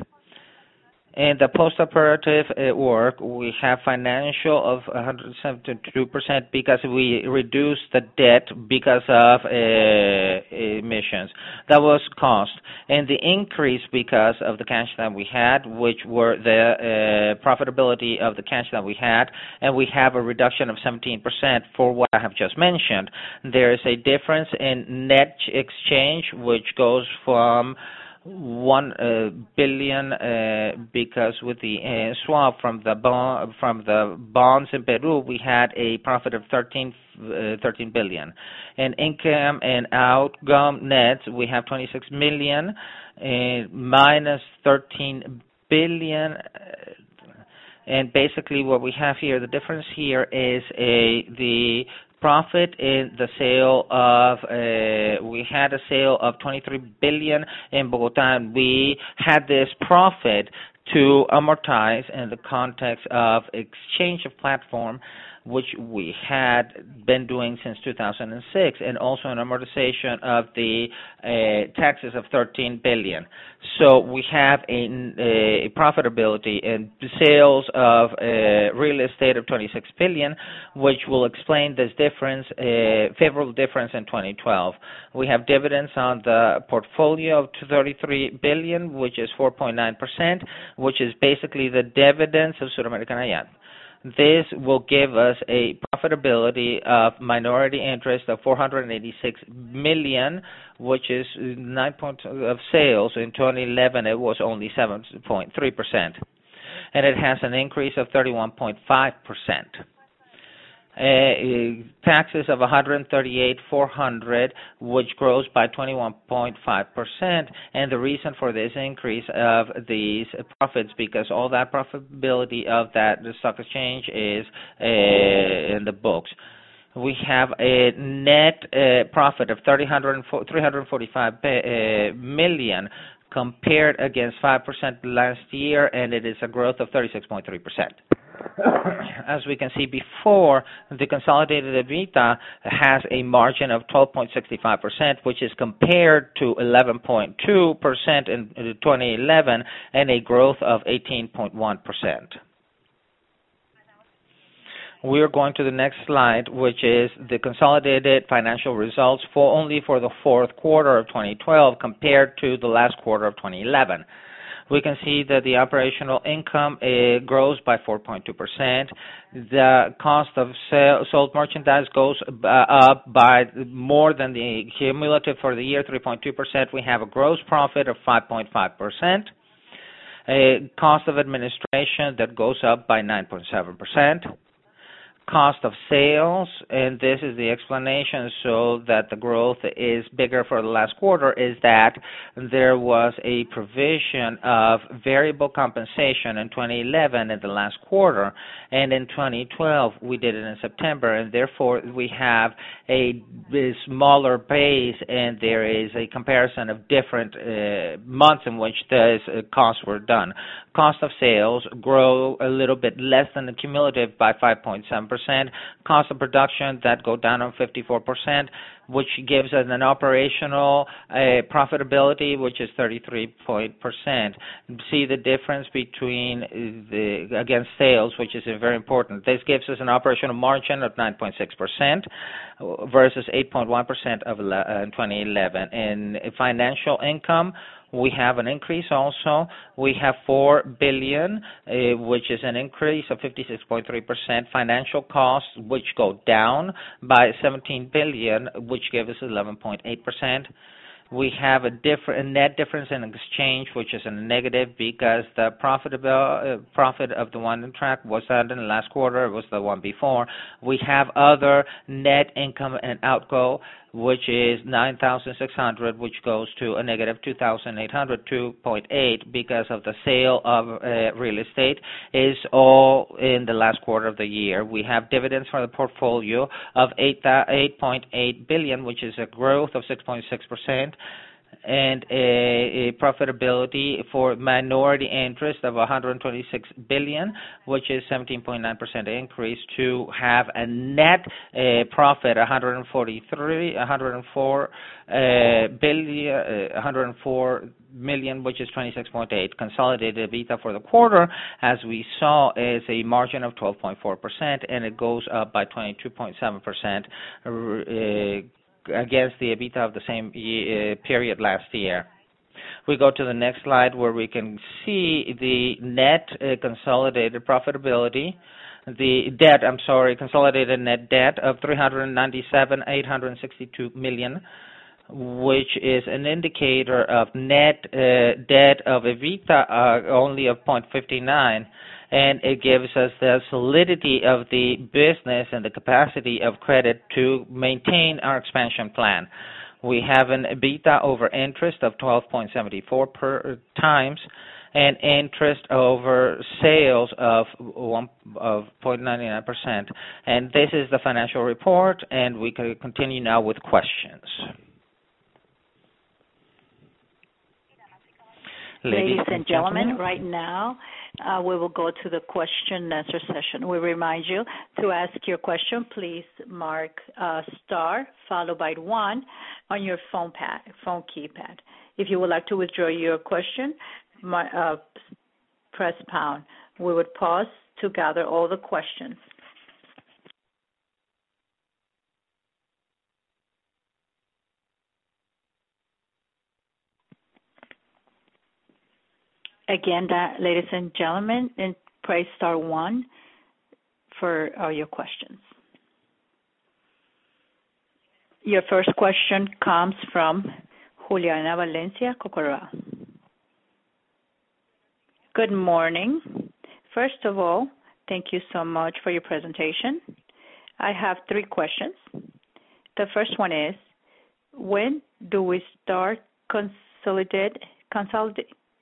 In the post-operative uh, work, we have financial of one hundred seventy-two percent because we reduced the debt because of uh, emissions. That was cost. And the increase because of the cash that we had, which were the uh, profitability of the cash that we had, and we have a reduction of seventeen percent for what I have just mentioned. There is a difference in net exchange, which goes from one uh, billion uh, because with the uh, swap from the bond from the bonds in Peru, we had a profit of thirteen billion. In income and outcome nets, we have twenty-six million uh, minus thirteen billion. And basically, what we have here, the difference here is a the profit in the sale of, uh, we had a sale of twenty-three billion in Bogota, and we had this profit to amortize in the context of exchange of platform, which we had been doing since two thousand six, and also an amortization of the uh, taxes of thirteen billion. So we have a, a profitability in sales of uh, real estate of twenty-six billion, which will explain this difference, uh, favorable difference in twenty twelve. We have dividends on the portfolio of thirty-three billion, which is four point nine percent, which is basically the dividends of Suramericana Yat. This will give us a profitability of minority interest of four hundred eighty-six million, which is nine point of sales. In twenty eleven, it was only seven point three percent, and it has an increase of thirty-one point five percent. Uh, taxes of one hundred thirty-eight thousand four hundred, which grows by twenty-one point five percent, and the reason for this increase of these profits, because all that profitability of that the stock exchange is uh, in the books. we have a net uh, profit of three hundred forty-five uh, million compared against five percent last year, and it is a growth of thirty-six point three percent. As we can see before, the consolidated EBITDA has a margin of twelve point six five percent, which is compared to eleven point two percent in twenty eleven and a growth of eighteen point one percent. We are going to the next slide, which is the consolidated financial results for only for the fourth quarter of twenty twelve compared to the last quarter of twenty eleven. We can see that the operational income uh, grows by four point two percent. The cost of sale, sold merchandise goes uh, up by more than the cumulative for the year, three point two percent. We have a gross profit of five point five percent. A cost of administration that goes up by nine point seven percent. Cost of sales, and this is the explanation so that the growth is bigger for the last quarter, is that there was a provision of variable compensation in twenty eleven in the last quarter, and in twenty twelve we did it in September, and therefore we have a, a smaller base, and there is a comparison of different uh, months in which those uh, costs were done. Cost of sales grow a little bit less than the cumulative by five point seven percent. Cost of production that go down on fifty-four percent, which gives us an operational uh, profitability which is thirty-three percent. See the difference between the against sales, which is very important. This gives us an operational margin of nine point six percent versus eight point one percent of uh, twenty eleven. In financial income, we have an increase also. We have four billion dollars, uh, which is an increase of fifty-six point three percent. Financial costs, which go down by seventeen billion dollars, which gives us eleven point eight percent. We have a, different, a net difference in exchange, which is a negative because the profitable, uh, profit of the one in track was not in the last quarter, it was the one before. We have other net income and outgo, which is nine thousand six hundred, which goes to a negative two thousand eight hundred, two point eight, because of the sale of uh, real estate is all in the last quarter of the year. We have dividends for the portfolio of eight point eight billion, which is a growth of six point six percent. And a, a profitability for minority interest of one hundred twenty-six billion, which is seventeen point nine percent increase, to have a net uh, profit one hundred forty-three, one hundred four uh, billion, uh, one hundred four million, which is twenty-six point eight. Consolidated EBITDA for the quarter, as we saw, is a margin of twelve point four percent, and it goes up by twenty-two point seven percent. Uh, against the EBITDA of the same uh, period last year. We go to the next slide where we can see the net uh, consolidated profitability, the debt, I'm sorry, consolidated net debt of three hundred ninety-seven thousand eight hundred sixty-two million, which is an indicator of net uh, debt of EBITDA uh, only of zero point five nine. And it gives us the solidity of the business and the capacity of credit to maintain our expansion plan. We have an EBITDA over interest of twelve point seven four per times, and interest over sales of one of zero point nine nine percent. And this is the financial report, and we can continue now with questions.
Ladies and gentlemen, right now uh, we will go to the question and answer session. We remind you to ask your question, please mark uh, star followed by one on your phone pad, phone keypad. If you would like to withdraw your question, my, uh, press pound. We would pause to gather all the questions. Again, that, ladies and gentlemen, and press star one for all your questions. Your first question comes from Juliana Valencia Cocorra. Good morning. First of all, thank you so much for your presentation. I have three questions. The first one is, when do we start consolidate, consolidate?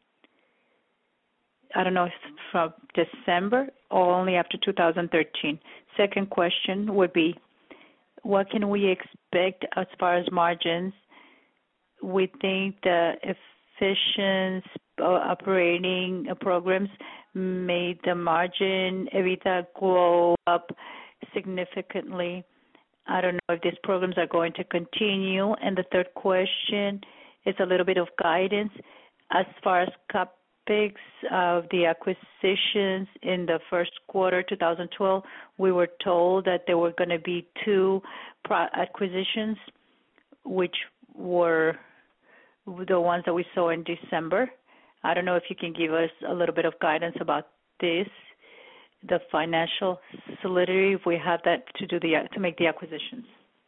I don't know if from December or only after two thousand thirteen. Second question would be, what can we expect as far as margins? We think the efficient uh, operating programs made the margin EBITDA go up significantly. I don't know if these programs are going to continue. And the third question is a little bit of guidance. As far as CapEx of the acquisitions in the first quarter two thousand twelve, we were told that there were going to be two acquisitions, which were the ones that we saw in December. I don't know if you can give us a little bit of guidance about this, the financial solidity, if we have that to do the to make the acquisitions.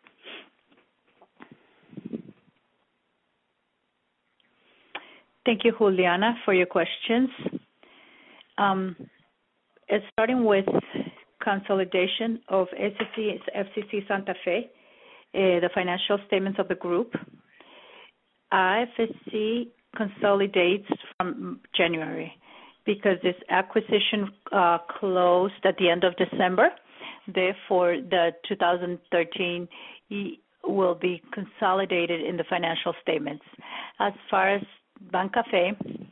Thank you, Juliana, for your questions. Um, starting with consolidation of F C C Santa Fe, uh, the financial statements of the group. I F S C consolidates from January because this acquisition uh, closed at the end of December. Therefore, the two thousand thirteen will be consolidated in the financial statements. As far as Bancafe,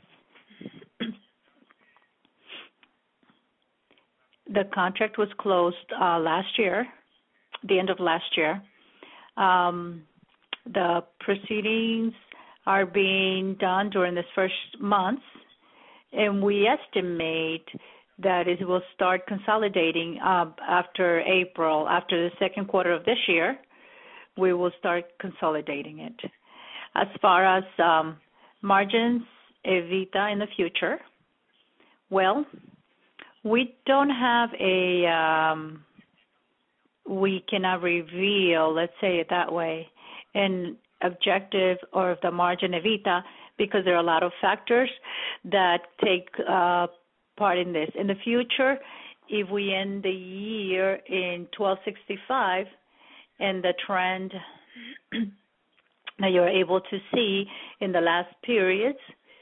the contract was closed uh, last year, the end of last year. Um, the proceedings are being done during this first month, and we estimate that it will start consolidating uh, after April, after the second quarter of this year, we will start consolidating it. As far as um, margins, EBITDA in the future, well, we don't have a, um, we cannot reveal, let's say it that way, an objective or the margin EBITDA because there are a lot of factors that take uh, part in this. In the future, if we end the year in twelve sixty-five and the trend that you're able to see in the last periods,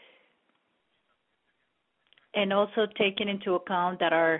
and also taking into account that our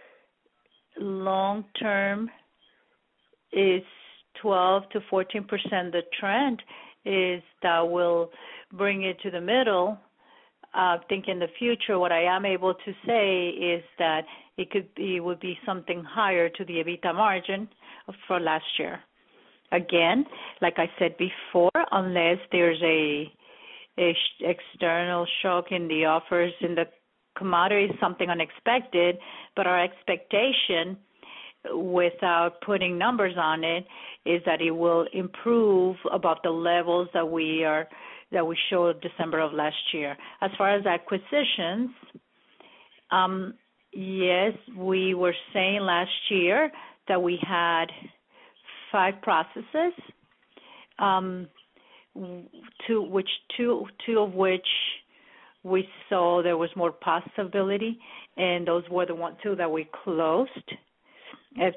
long term is twelve to fourteen percent, the trend is that will bring it to the middle. I uh, think in the future, what I am able to say is that it could be, would be something higher to the EBITDA margin for last year. Again, like I said before, unless there's a, a sh- external shock in the offers in the commodity, something unexpected, but our expectation, without putting numbers on it, is that it will improve above the levels that we are that we showed December of last year. As far as acquisitions, um, yes, we were saying last year that we had five processes, um, two which two two of which we saw there was more possibility, and those were the one two that we closed. If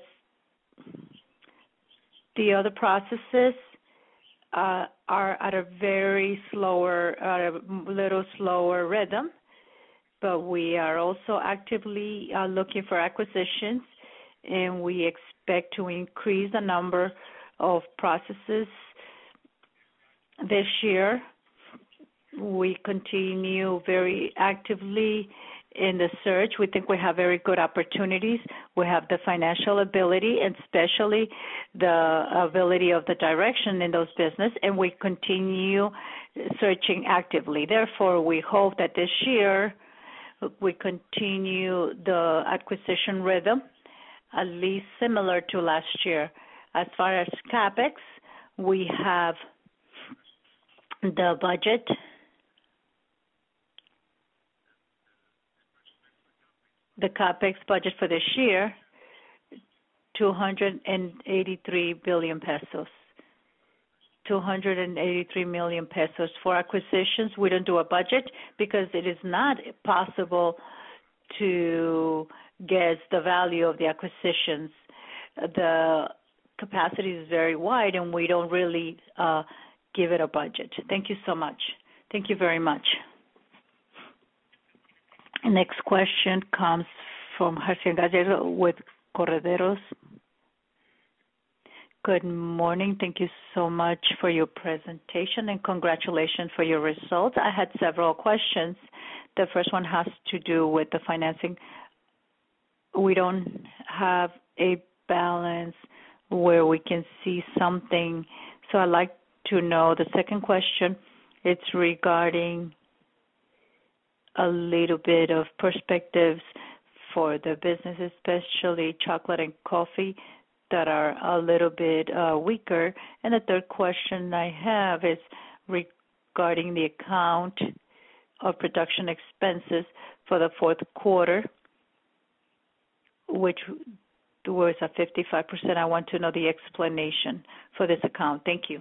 the other processes uh, are at a very slower, uh, a little slower rhythm, but we are also actively uh, looking for acquisitions, and we expect to increase the number of processes this year. We continue very actively in the search. We think we have very good opportunities. We have the financial ability and especially the ability of the direction in those business, and we continue searching actively. Therefore, we hope that this year we continue the acquisition rhythm, at least similar to last year. As far as CapEx, we have the budget The CapEx budget for this year, two hundred eighty-three billion pesos. two hundred eighty-three million pesos. For acquisitions, we don't do a budget because it is not possible to guess the value of the acquisitions. The capacity is very wide, and we don't really uh, give it a budget. Thank you so much. Thank you very much. Next question comes from García Gallego with Correderos. Good morning. Thank you so much for your presentation and congratulations for your results. I had several questions. The first one has to do with the financing. We don't have a balance where we can see something, so I'd like to know. The second question, it's regarding a little bit of perspectives for the business, especially chocolate and coffee, that are a little bit uh, weaker. And the third question I have is regarding the account of production expenses for the fourth quarter, which was at fifty-five percent. I want to know the explanation for this account. Thank you.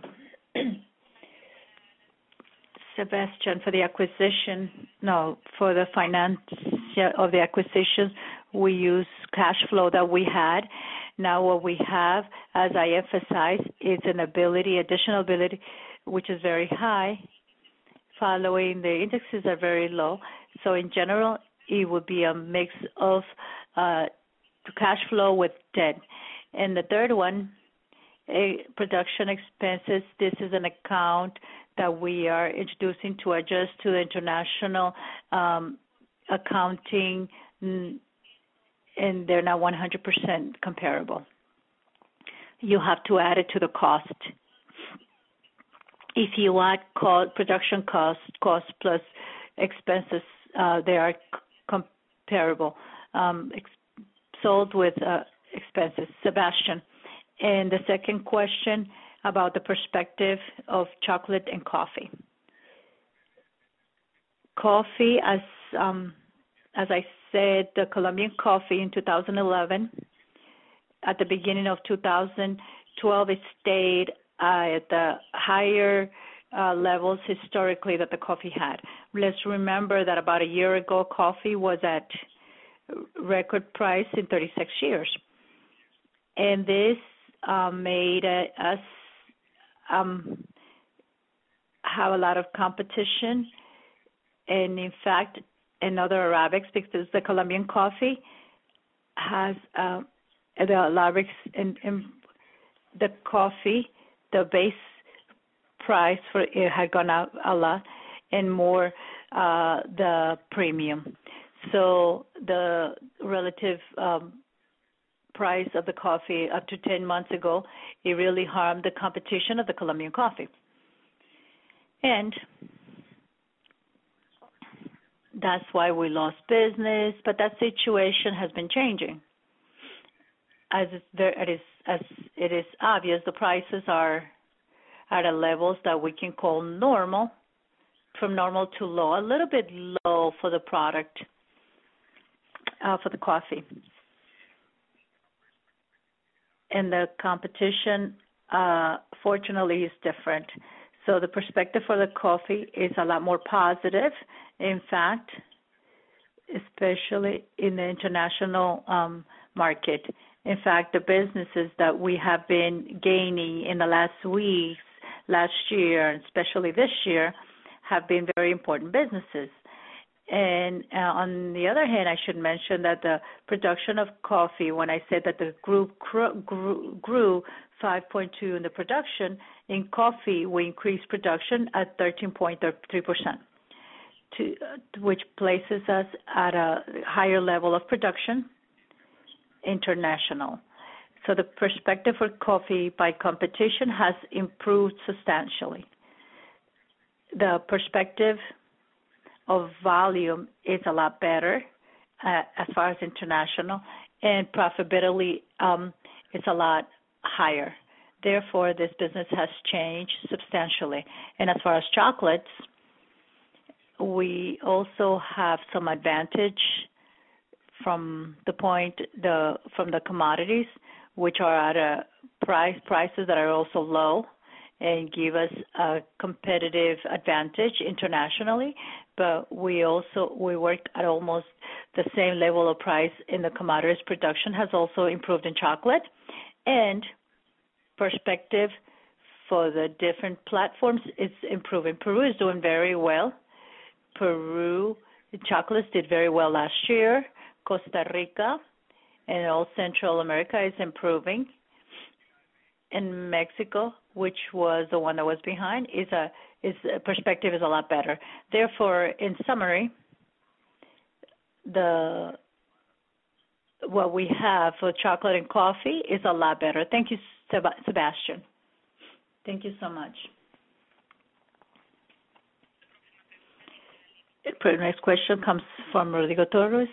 Sebastian, for the acquisition, no, for the finance of the acquisitions, we use cash flow that we had. Now what we have, as I emphasized, is an ability, additional ability, which is very high, following the indexes are very low. So in general, it would be a mix of uh, cash flow with debt. And the third one, a production expenses. This is an account that we are introducing to adjust to the international um, accounting, and they're not one hundred percent comparable. You have to add it to the cost. If you add cost, production cost, cost plus expenses, uh, they are c- comparable, um, ex- sold with uh, expenses. Sebastian. And the second question about the perspective of chocolate and coffee. Coffee, as um, as I said, the Colombian coffee in two thousand eleven, at the beginning of two thousand twelve, it stayed uh, at the higher uh, levels historically that the coffee had. Let's remember that about a year ago, coffee was at record price in thirty-six years. And this uh, made uh, us um, have a lot of competition. And in fact, in other Arabics, because the Colombian coffee has uh, the Arabics in, in the coffee, the base price for it had gone up a lot, and more uh, the premium. So the relative um, price of the coffee up to ten months ago, it really harmed the competition of the Colombian coffee. And that's why we lost business, but that situation has been changing. As there, it is, as it is obvious, the prices are at a levels that we can call normal, from normal to low, a little bit low for the product, uh, for the coffee. And the competition, uh, fortunately, is different. So the perspective for the coffee is a lot more positive. In fact, especially in the international um, market. In fact, the businesses that we have been gaining in the last weeks, last year, and especially this year, have been very important businesses. And uh, on the other hand, I should mention that the production of coffee, when I said that the group grew, grew five point two in the production, in coffee we increased production at thirteen point three percent, to, uh, which places us at a higher level of production international. So the perspective for coffee by competition has improved substantially. The perspective of volume is a lot better uh, as far as international, and profitability um, is a lot higher. Therefore, this business has changed substantially. And as far as chocolates, we also have some advantage from the point the from the commodities, which are at a price prices that are also low and give us a competitive advantage internationally. But we also we work at almost the same level of price in the commodities. Production has also improved in chocolate, and perspective for the different platforms is improving. Peru is doing very well. Peru chocolates did very well last year. Costa Rica and all Central America is improving. in Mexico, which was the one that was behind, is a is perspective is a lot better. Therefore, in summary, the what we have for chocolate and coffee is a lot better. Thank you, Sebastian. Thank you so much. The next question comes from Rodrigo Torres.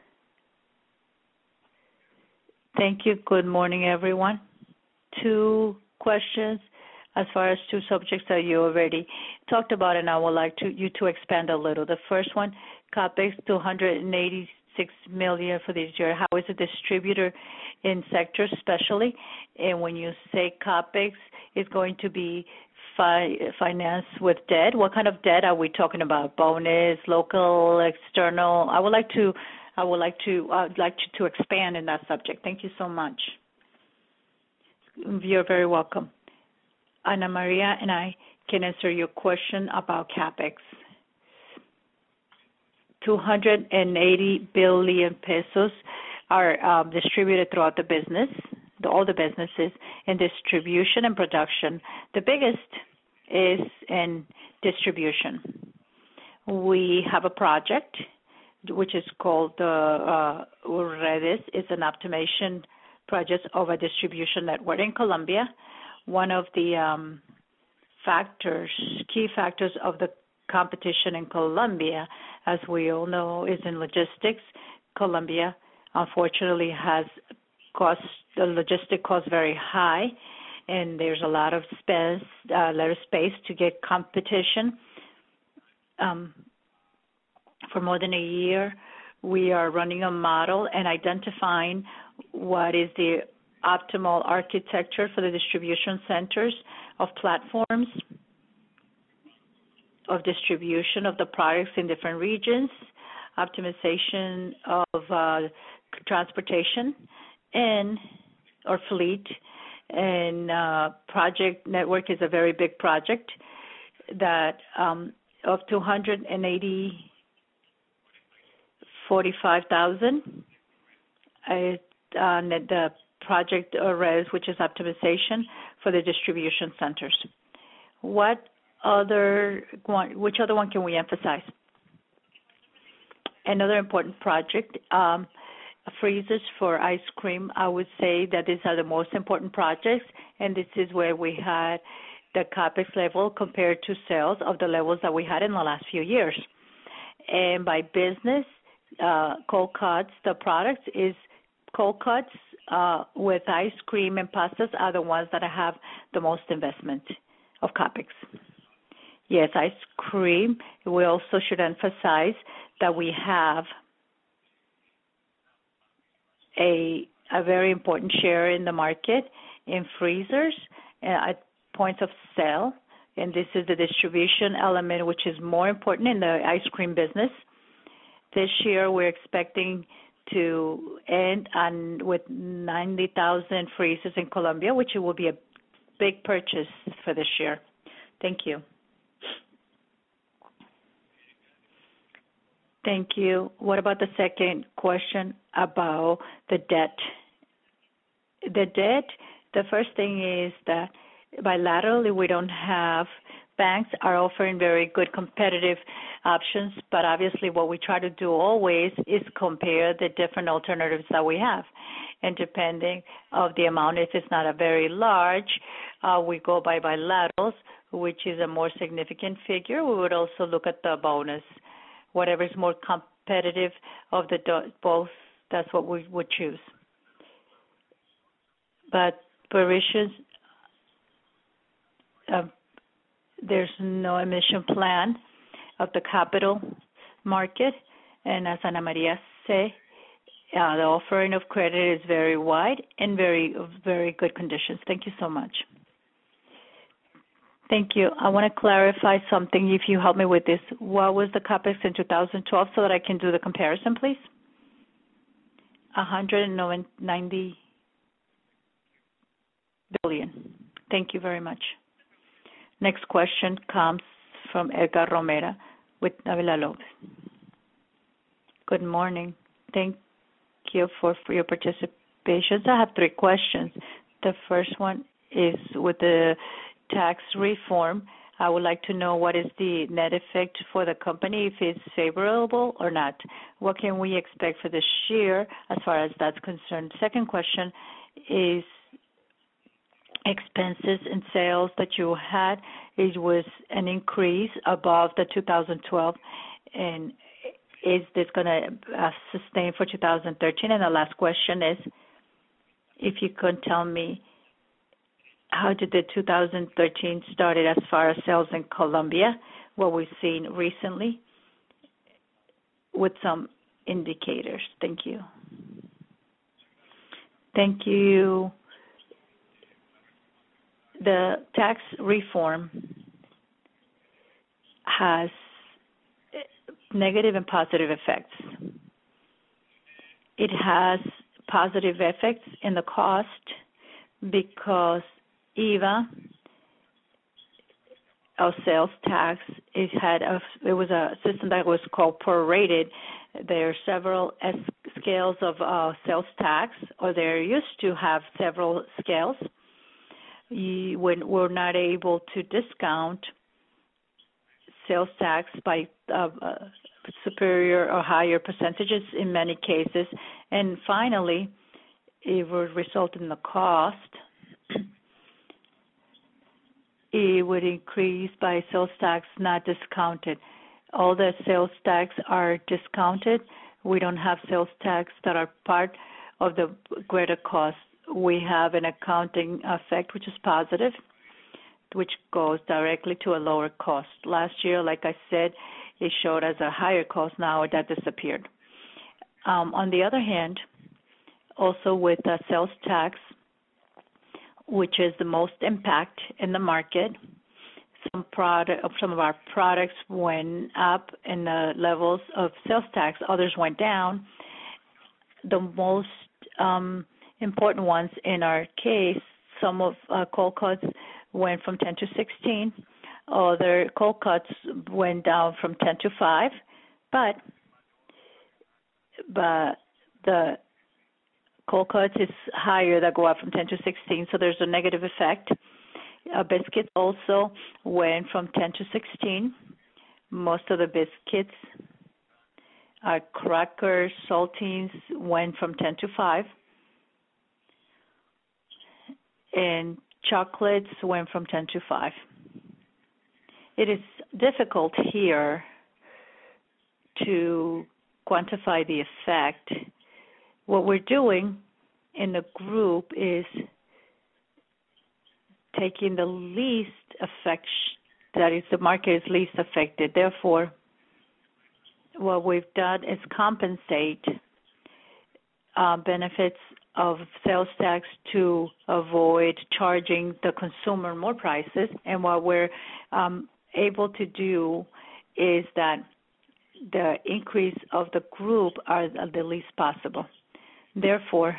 Thank you. Good morning, everyone. Two questions as far as two subjects that you already talked about, and I would like to you to expand a little. The first one, CAPEX, two hundred eighty-six million dollars for this year. How is it distributed in sectors especially? And when you say CAPEX is going to be fi- financed with debt, what kind of debt are we talking about? Bonus, local, external? I would like to I would like to I'd like to, to expand in that subject. Thank you so much. You're very welcome. Ana Maria and I can answer your question about CAPEX. two hundred eighty billion pesos are um, distributed throughout the business, the, all the businesses, in distribution and production. The biggest is in distribution. We have a project which is called the uh, Redes. It's an optimization project of a distribution network in Colombia. One of the um, factors, key factors of the competition in Colombia, as we all know, is in logistics. Colombia, unfortunately, has cost the logistic cost very high, and there's a lot of space, uh, lot of space to get competition. Um, for more than a year, we are running a model and identifying what is the optimal architecture for the distribution centers of platforms of distribution of the products in different regions, optimization of uh, transportation and or fleet. And uh, project network is a very big project that um, of two hundred eighty, forty-five thousand. Uh, the project Redes, which is optimization for the distribution centers. What other one, which other one can we emphasize? Another important project, um, freezers for ice cream. I would say that these are the most important projects, and this is where we had the CAPEX level compared to sales of the levels that we had in the last few years. And by business, uh, cold cuts, the products is cold cuts uh, with ice cream and pastas are the ones that have the most investment of CAPEX. Yes, ice cream. We also should emphasize that we have a a very important share in the market in freezers uh, at points of sale, and this is the distribution element, which is more important in the ice cream business. This year, we're expecting to end on with ninety thousand freezers in Colombia, which will be a big purchase for this year. Thank you. Thank you. What about the second question about the debt? The debt, the first thing is that bilaterally we don't have, banks are offering very good competitive options, but obviously what we try to do always is compare the different alternatives that we have. And depending of the amount, if it's not a very large, uh, we go by bilaterals, which is a more significant figure. We would also look at the bonus. Whatever is more competitive of the do- both, that's what we would choose. But Parisians, uh, there's no emission plan of the capital market, and as Ana Maria said, uh, the offering of credit is very wide and very, very good conditions. Thank you so much. Thank you. I want to clarify something, if you help me with this. What was the CAPEX in two thousand twelve so that I can do the comparison, please? one hundred ninety billion. Thank you very much. Next question comes from Edgar Romero with Avila Lopez. Good morning. Thank you for, for your participation. I have three questions. The first one is with the tax reform. I would like to know what is the net effect for the company, if it's favorable or not. What can we expect for this year as far as that's concerned? Second question is expenses and sales that you had. It was an increase above the two thousand twelve, and is this going to uh, sustain for two thousand thirteen? And the last question is, if you could tell me, how did the two thousand thirteen started as far as sales in Colombia, what we've seen recently, with some indicators? Thank you. Thank you. The tax reform has negative and positive effects. It has positive effects in the cost because I V A, our sales tax, it had a, it was a system that was called prorated. There are several scales of uh, sales tax, or there used to have several scales. You, when we're not able to discount sales tax by uh, uh, superior or higher percentages in many cases, and finally, it would result in the cost. It would increase by sales tax not discounted. All the sales tax are discounted. We don't have sales tax that are part of the greater cost. We have an accounting effect, which is positive, which goes directly to a lower cost. Last year, like I said, it showed as a higher cost. Now that disappeared. Um, on the other hand, also with the sales tax, which is the most impact in the market, some product, some of our products went up in the levels of sales tax. Others went down. The most um, important ones in our case, some of uh, cold cuts went from ten to sixteen. Other cold cuts went down from ten to five. But but the cold cuts is higher that go up from ten to sixteen, so there's a negative effect. Uh, biscuits also went from ten to sixteen. Most of the biscuits, uh, crackers, saltines went from ten to five. And chocolates went from ten to five. It is difficult here to quantify the effect. What we're doing in the group is taking the least effect, that is, the market is least affected. Therefore, what we've done is compensate uh, benefits of sales tax to avoid charging the consumer more prices. And what we're um, able to do is that the increase of the group are the least possible. Therefore,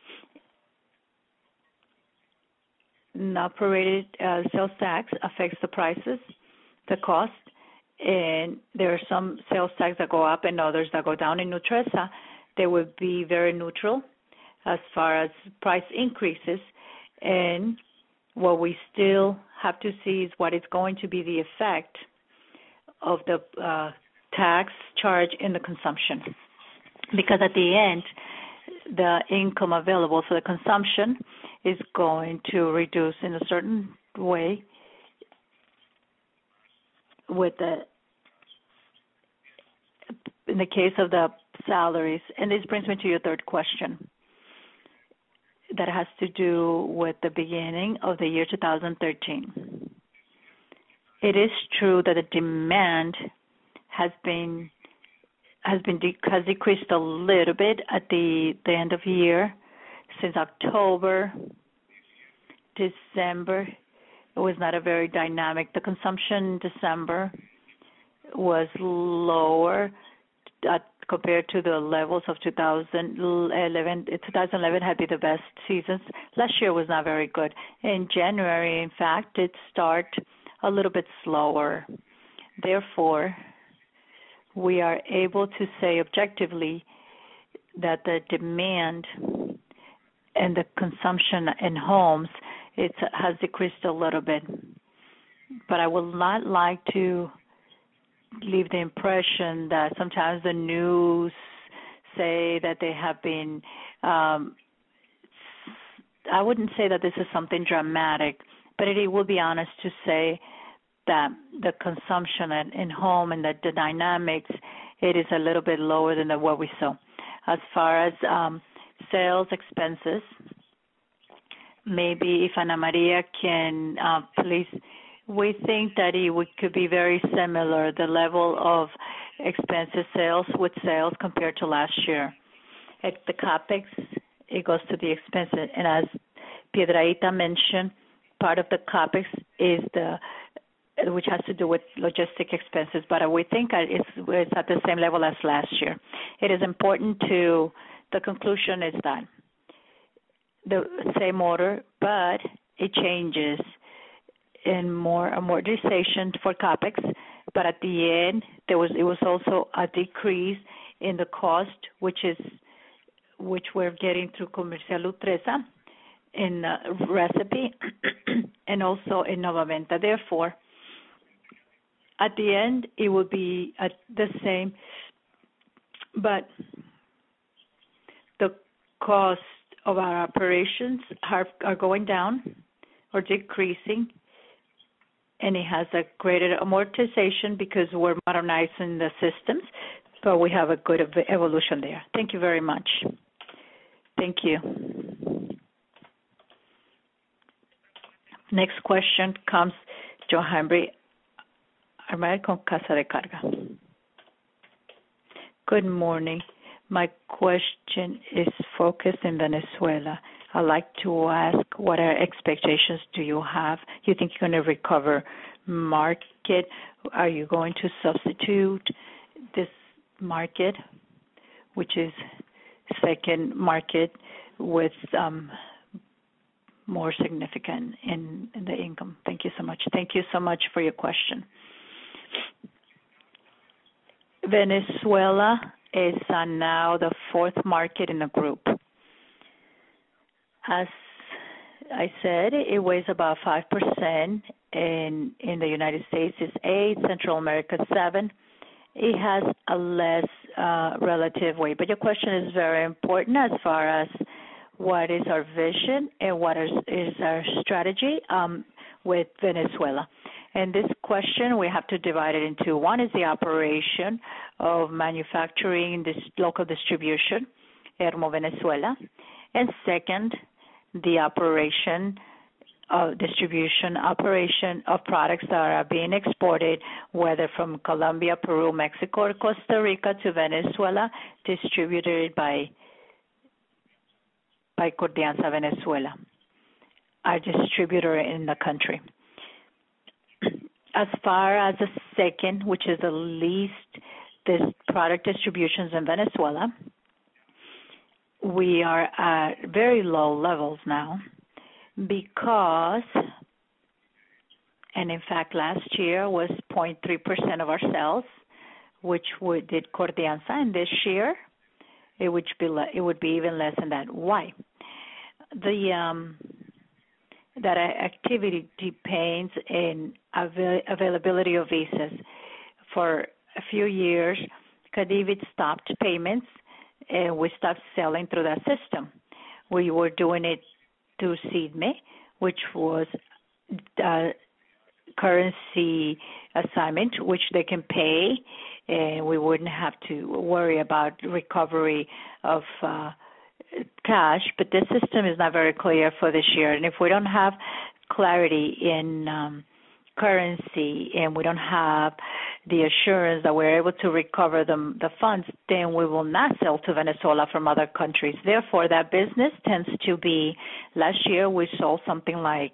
non-prorated uh, sales tax affects the prices, the cost, and there are some sales tax that go up and others that go down. In Nutresa, they would be very neutral as far as price increases, and what we still have to see is what is going to be the effect of the uh, tax charge in the consumption. Because at the end, the income available for the consumption is going to reduce in a certain way with the, in the case of the salaries. And this brings me to your third question that has to do with the beginning of the year two thousand thirteen. It is true that the demand has been has been de- has decreased a little bit at the, the end of the year. Since October, December, it was not a very dynamic. The consumption in December was lower at, compared to the levels of two thousand eleven. two thousand eleven had been the best seasons. Last year was not very good. In January, in fact, it started a little bit slower. Therefore, we are able to say objectively that the demand and the consumption in homes it has decreased a little bit. But I would not like to leave the impression that sometimes the news say that they have been, um, I wouldn't say that this is something dramatic, but it, it would be honest to say that the consumption in, in home and that the dynamics, it is a little bit lower than the, what we saw. As far as um, sales expenses, maybe if Ana Maria can uh, please, we think that it would, could be very similar, the level of expenses sales with sales compared to last year. At the CAPEX, it goes to the expenses. And as Piedrahita mentioned, part of the CAPEX is the, which has to do with logistic expenses, but we think it's, it's at the same level as last year. It is important to, the conclusion is that the same order, but it changes in more amortization for CAPEX, but at the end, there was it was also a decrease in the cost, which is which we're getting through Comercial Utresa in uh, recipe and also in Nova Venta. Therefore, at the end, it will be at the same, but the cost of our operations are, are going down or decreasing, and it has a greater amortization because we're modernizing the systems, but we have a good ev- evolution there. Thank you very much. Thank you. Next question comes John Henry Armel con Casa de Carga. Good morning. My question is focused in Venezuela. I'd like to ask, what are expectations do you have? You think you're going to recover market? Are you going to substitute this market, which is second market with um, more significant in, in the income? Thank you so much. Thank you so much for your question. Venezuela is uh, now the fourth market in the group. As I said, it weighs about five percent. In, in the United States, it's eight, Central America, seven. It has a less uh, relative weight. But your question is very important as far as what is our vision and what is, is our strategy um, with Venezuela. And this question, we have to divide it into one is the operation of manufacturing, this local distribution, Hermo Venezuela. And second, the operation of distribution, operation of products that are being exported, whether from Colombia, Peru, Mexico, or Costa Rica to Venezuela, distributed by, by Cordianza Venezuela, our distributor in the country. As far as the second, which is the least, this product distributions in Venezuela, we are at very low levels now because, and in fact last year was zero point three percent of our sales, which we did Cordianza, and this year it would be it would be even less than that. Why? The um, that activity depends in avail- availability of visas. For a few years, Cadivid stopped payments, and we stopped selling through that system. We were doing it through SIDME, which was uh, currency assignment, which they can pay, and we wouldn't have to worry about recovery of uh, cash. But this system is not very clear for this year, and if we don't have clarity in um, currency and we don't have the assurance that we're able to recover the, the funds, then we will not sell to Venezuela from other countries. Therefore, that business tends to be, last year we sold something like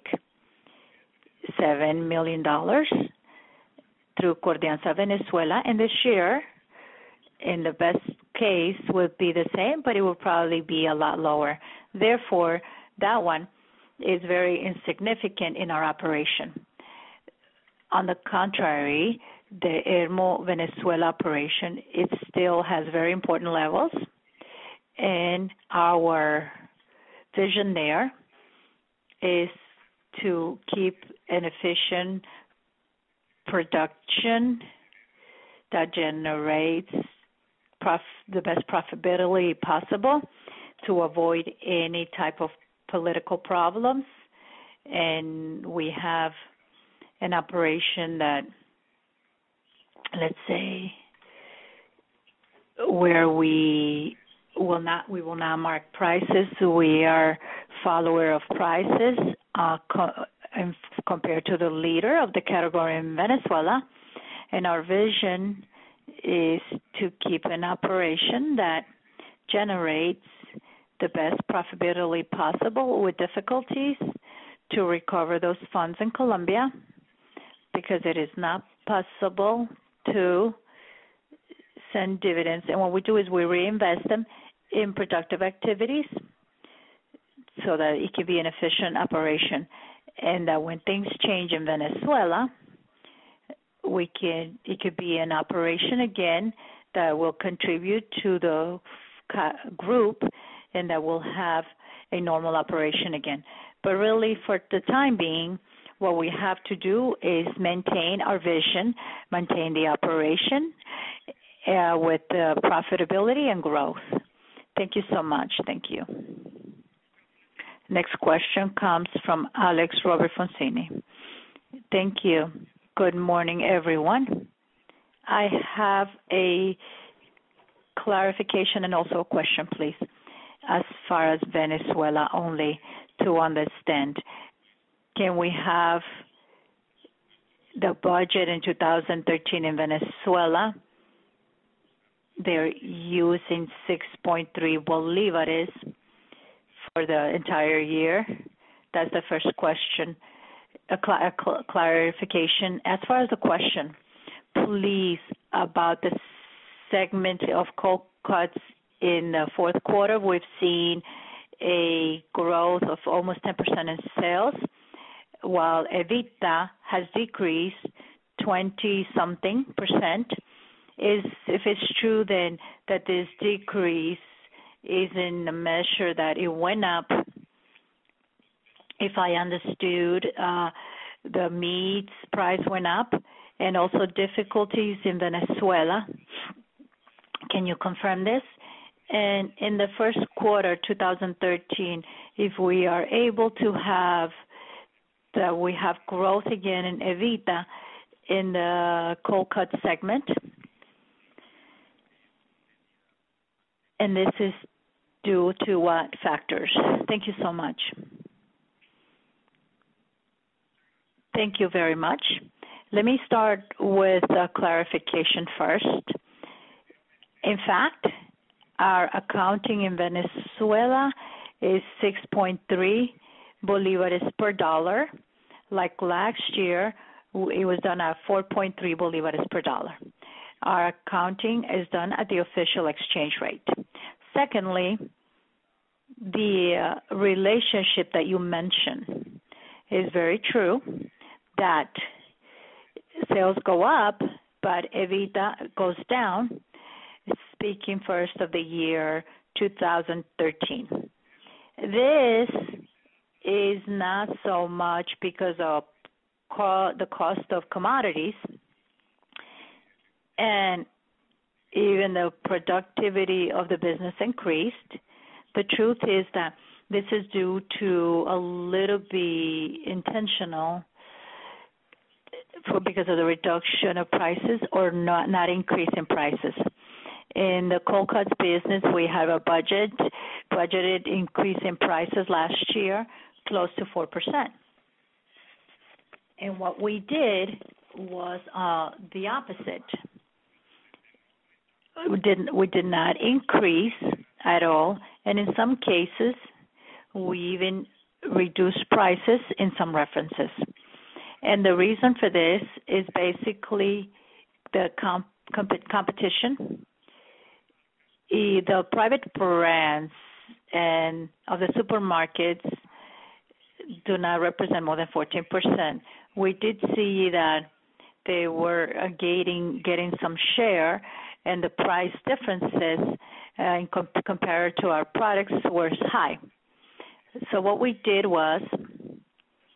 seven million dollars through Cordianza Venezuela, and this year, in the best case, would be the same, but it will probably be a lot lower. Therefore, that one is very insignificant in our operation. On the contrary, the Hermo Venezuela operation, it still has very important levels, and our vision there is to keep an efficient production that generates prof- the best profitability possible to avoid any type of political problems. And we have an operation that, let's say, where we will not we will not mark prices. We are follower of prices uh, co- compared to the leader of the category in Venezuela. And our vision is to keep an operation that generates the best profitability possible with difficulties to recover those funds in Colombia, because it is not possible to send dividends. And what we do is we reinvest them in productive activities so that it can be an efficient operation. And that when things change in Venezuela, we can it could be an operation again that will contribute to the group and that will have a normal operation again. But really, for the time being, what we have to do is maintain our vision, maintain the operation uh, with uh, profitability and growth. Thank you so much. Thank you. Next question comes from Alex Robert Foncini. Thank you. Good morning, everyone. I have a clarification and also a question, please, as far as Venezuela only to understand. Can we have the budget in two thousand thirteen in Venezuela? They're using six point three bolívares for the entire year. That's the first question. A, cl- a cl- clarification. As far as the question, please, about the segment of cold cuts in the fourth quarter, we've seen a growth of almost ten percent in sales, while EBITDA has decreased twenty-something percent. Is if it's true, then that this decrease is in a measure that it went up. If I understood, uh, the meats price went up, and also difficulties in Venezuela. Can you confirm this? And in the first quarter, two thousand thirteen, if we are able to have that we have growth again in EBITDA in the cold cut segment, and this is due to what factors? Thank you so much. Thank you very much. Let me start with a clarification first. In fact, our accounting in Venezuela is six point three bolívares per dollar. Like last year, it was done at four point three bolívares per dollar. Our accounting is done at the official exchange rate. Secondly, the uh, relationship that you mentioned is very true, that sales go up, but EBITDA goes down, speaking first of the year two thousand thirteen. This is not so much because of co- the cost of commodities, and even the productivity of the business increased. The truth is that this is due to a little bit intentional for because of the reduction of prices or not, not increase in prices. In the cold cuts business, we have a budget, budgeted increase in prices last year, close to four percent. And what we did was uh, the opposite. We didn't, we did not increase at all, and in some cases, we even reduced prices in some references. And the reason for this is basically the comp- comp- competition. The private brands and of the supermarkets do not represent more than fourteen percent. We did see that they were uh, getting getting some share, and the price differences uh, in com- compared to our products were high. So what we did was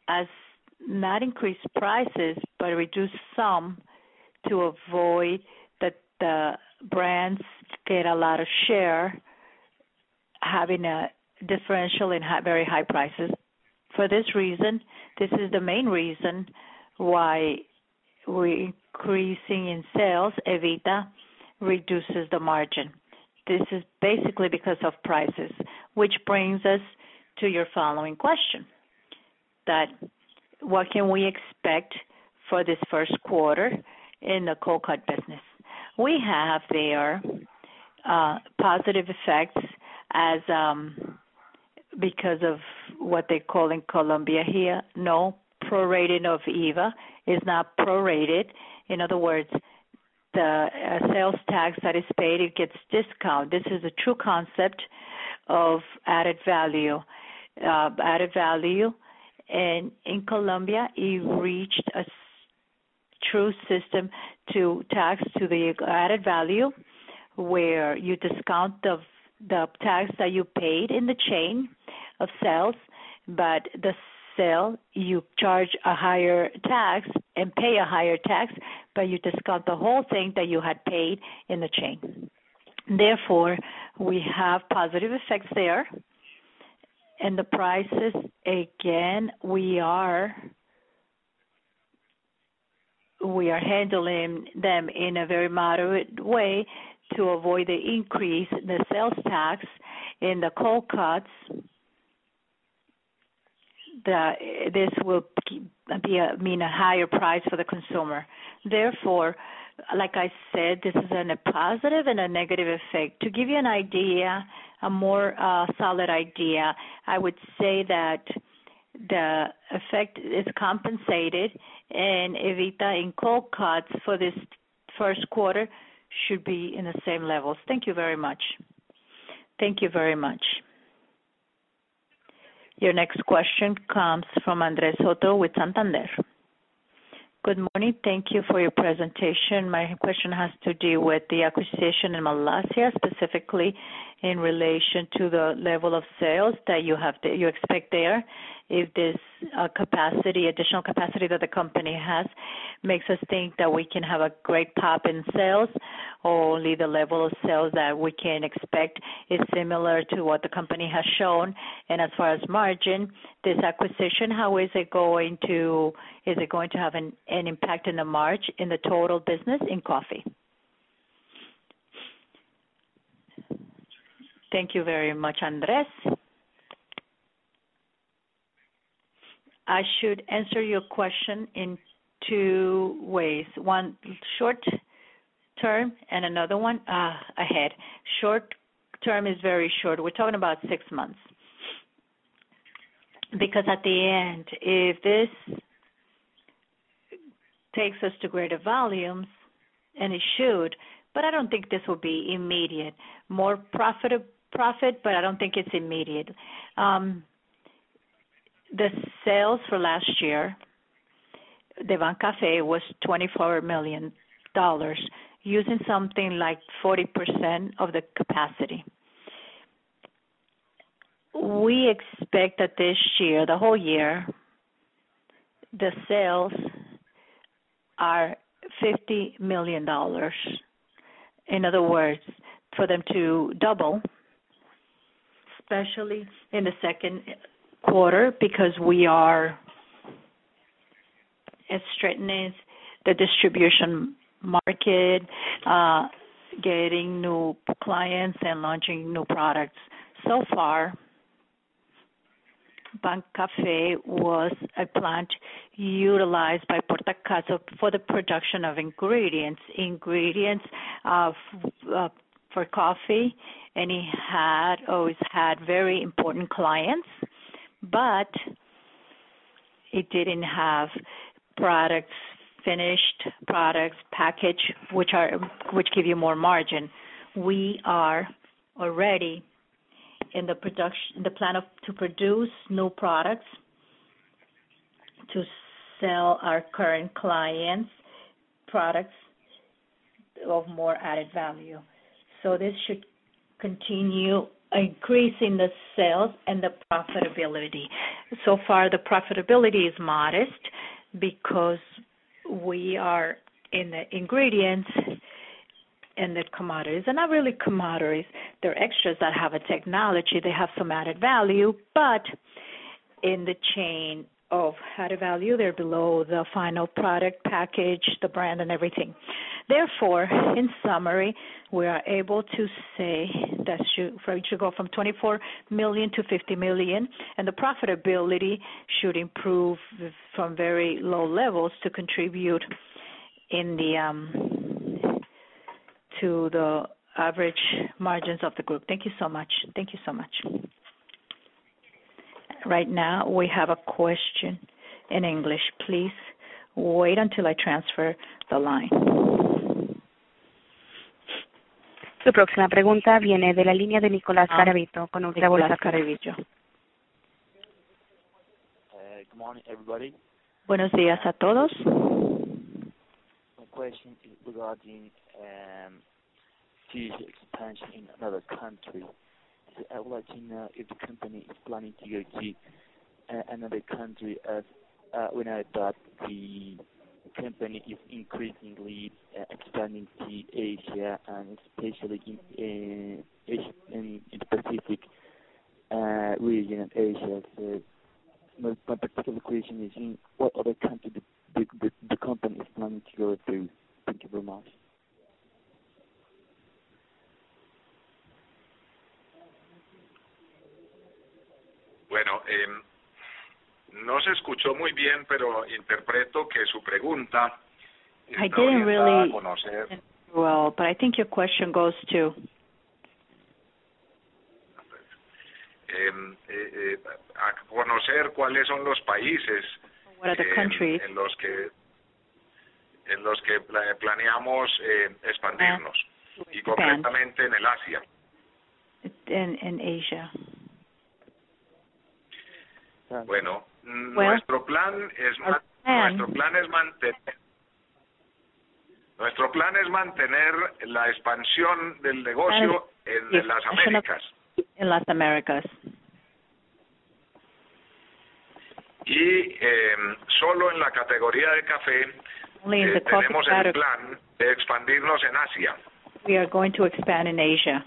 as not increase prices, but reduce some to avoid that the brands get a lot of share, having a differential in high, very high prices. For this reason, this is the main reason why we're increasing in sales, Evita reduces the margin. This is basically because of prices, which brings us to your following question, that what can we expect for this first quarter in the cold cut business? We have there uh, positive effects as um, because of what they call in Colombia here, no prorating of I V A is not prorated. In other words, the uh, sales tax that is paid, it gets discount. This is a true concept of added value. Uh, added value, and in Colombia, it reached a true system to tax to the added value, where you discount the the tax that you paid in the chain of sales, but the sale you charge a higher tax and pay a higher tax, but you discount the whole thing that you had paid in the chain. Therefore, we have positive effects there. And the prices, again, we are we are handling them in a very moderate way to avoid the increase in the sales tax in the cold cuts. The, this will be a, mean a higher price for the consumer. Therefore, like I said, this is an, a positive and a negative effect. To give you an idea, a more uh, solid idea, I would say that the effect is compensated, and Evita in cold cuts for this first quarter should be in the same levels. Thank you very much. Thank you very much. Your next question comes from Andres Soto with Santander. Good morning. Thank you for your presentation. My question has to do with the acquisition in Malasia, specifically in relation to the level of sales that you have to, you expect there. If this uh, capacity, additional capacity that the company has, makes us think that we can have a great pop in sales, or only the level of sales that we can expect is similar to what the company has shown. And as far as margin, this acquisition, how is it going to is it going to have an, an impact in the margin in the total business in coffee? Thank you very much, Andres. I should answer your question in two ways. One short term and another one uh, ahead. Short term is very short. We're talking about six months. Because at the end, if this takes us to greater volumes, and it should, but I don't think this will be immediate. More profit, profit, but I don't think it's immediate. Um, The sales for last year, Devan Cafe, was twenty-four million dollars, using something like forty percent of the capacity. We expect that this year, the whole year, the sales are fifty million dollars. In other words, for them to double, especially in the second quarter, because we are strengthening the distribution market, uh, getting new clients and launching new products. So far, Ban Cafe was a plant utilized by Portacaso for the production of ingredients, ingredients uh, f- uh, for coffee, and he had always had very important clients, but it didn't have products, finished products, packaged, which are which give you more margin. We are already in the production, the plan of to produce new products to sell our current clients products of more added value. So this should continue increasing the sales and the profitability. So far, the profitability is modest because we are in the ingredients and the commodities. They're not really commodities. They're extras that have a technology. They have some added value, but in the chain of added value, they're below the final product package, the brand, and everything. Therefore, in summary, we are able to say that should, for it should go from twenty-four million to fifty million, and the profitability should improve from very low levels to contribute in the um, to the average margins of the group. Thank you so much. Thank you so much. Right now, we have a question in English. Please wait until I transfer the line.
Su próxima pregunta viene de la línea de Nicolás Garavito con Ultra Bolsa.
Garavito.
Uh, good morning, everybody.
Buenos días a todos.
My question is regarding um, fish expansion in another country. So I would like to know if the company is planning to go to uh, another country, as uh, we know that the company is increasingly uh, expanding to Asia, and especially in uh, Asia, in, in the Pacific uh, region of Asia. So my, my particular question is, in what other country the, the, the, the company is planning to go to? Thank you very much.
Bueno, eh, no se escuchó muy bien, pero interpreto que su pregunta
I
está
didn't
orientada
really
a conocer.
Well, but I think your question goes to
Eh, eh, eh, a conocer cuáles son los países
what are the
eh,
countries
en los que en los que pla- planeamos eh, expandirnos y concretamente en el Asia.
in, in Asia.
Bueno,
Well,
nuestro plan es
our
ma-
plan-
nuestro plan es mantener nuestro plan es mantener la expansión del negocio en,
Yes,
las
expansion of-
Américas
in Las Americas.
y eh, solo en la categoría de café
Only in
eh,
the coffee
tenemos el
category,
plan de expandirnos en Asia.
we are going to expand in Asia.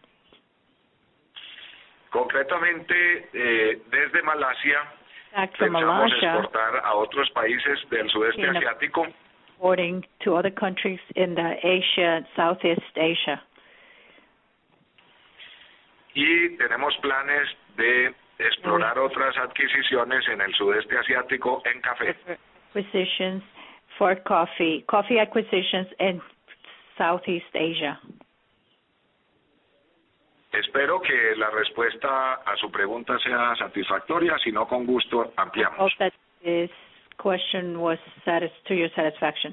Concretamente, eh, desde Malasia
Back from
pensamos
Malaysia,
exportar a otros países del sudeste
in a-
asiático
exporting to other countries in the Asia, Southeast Asia.
y tenemos planes de explorar otras adquisiciones en el sudeste asiático en café.
Acquisitions for coffee, coffee acquisitions in Southeast Asia.
Espero que la respuesta a su pregunta sea satisfactoria, si no, con gusto
I
ampliamos.
hope that this question was satis- to your satisfaction.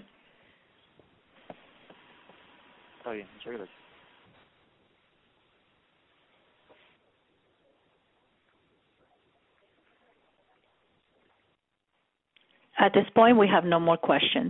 Está bien, muchas gracias.
At this point, we have no more questions.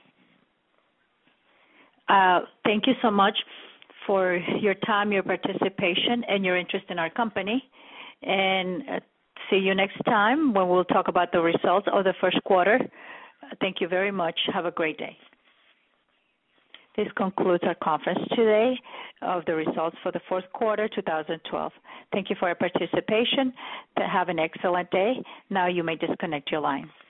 Uh, thank you so much for your time, your participation, and your interest in our company. And uh, see you next time when we'll talk about the results of the first quarter. Uh, thank you very much. Have a great day. This concludes our conference today of the results for the fourth quarter two thousand twelve. Thank you for your participation. Have an excellent day. Now you may disconnect your line.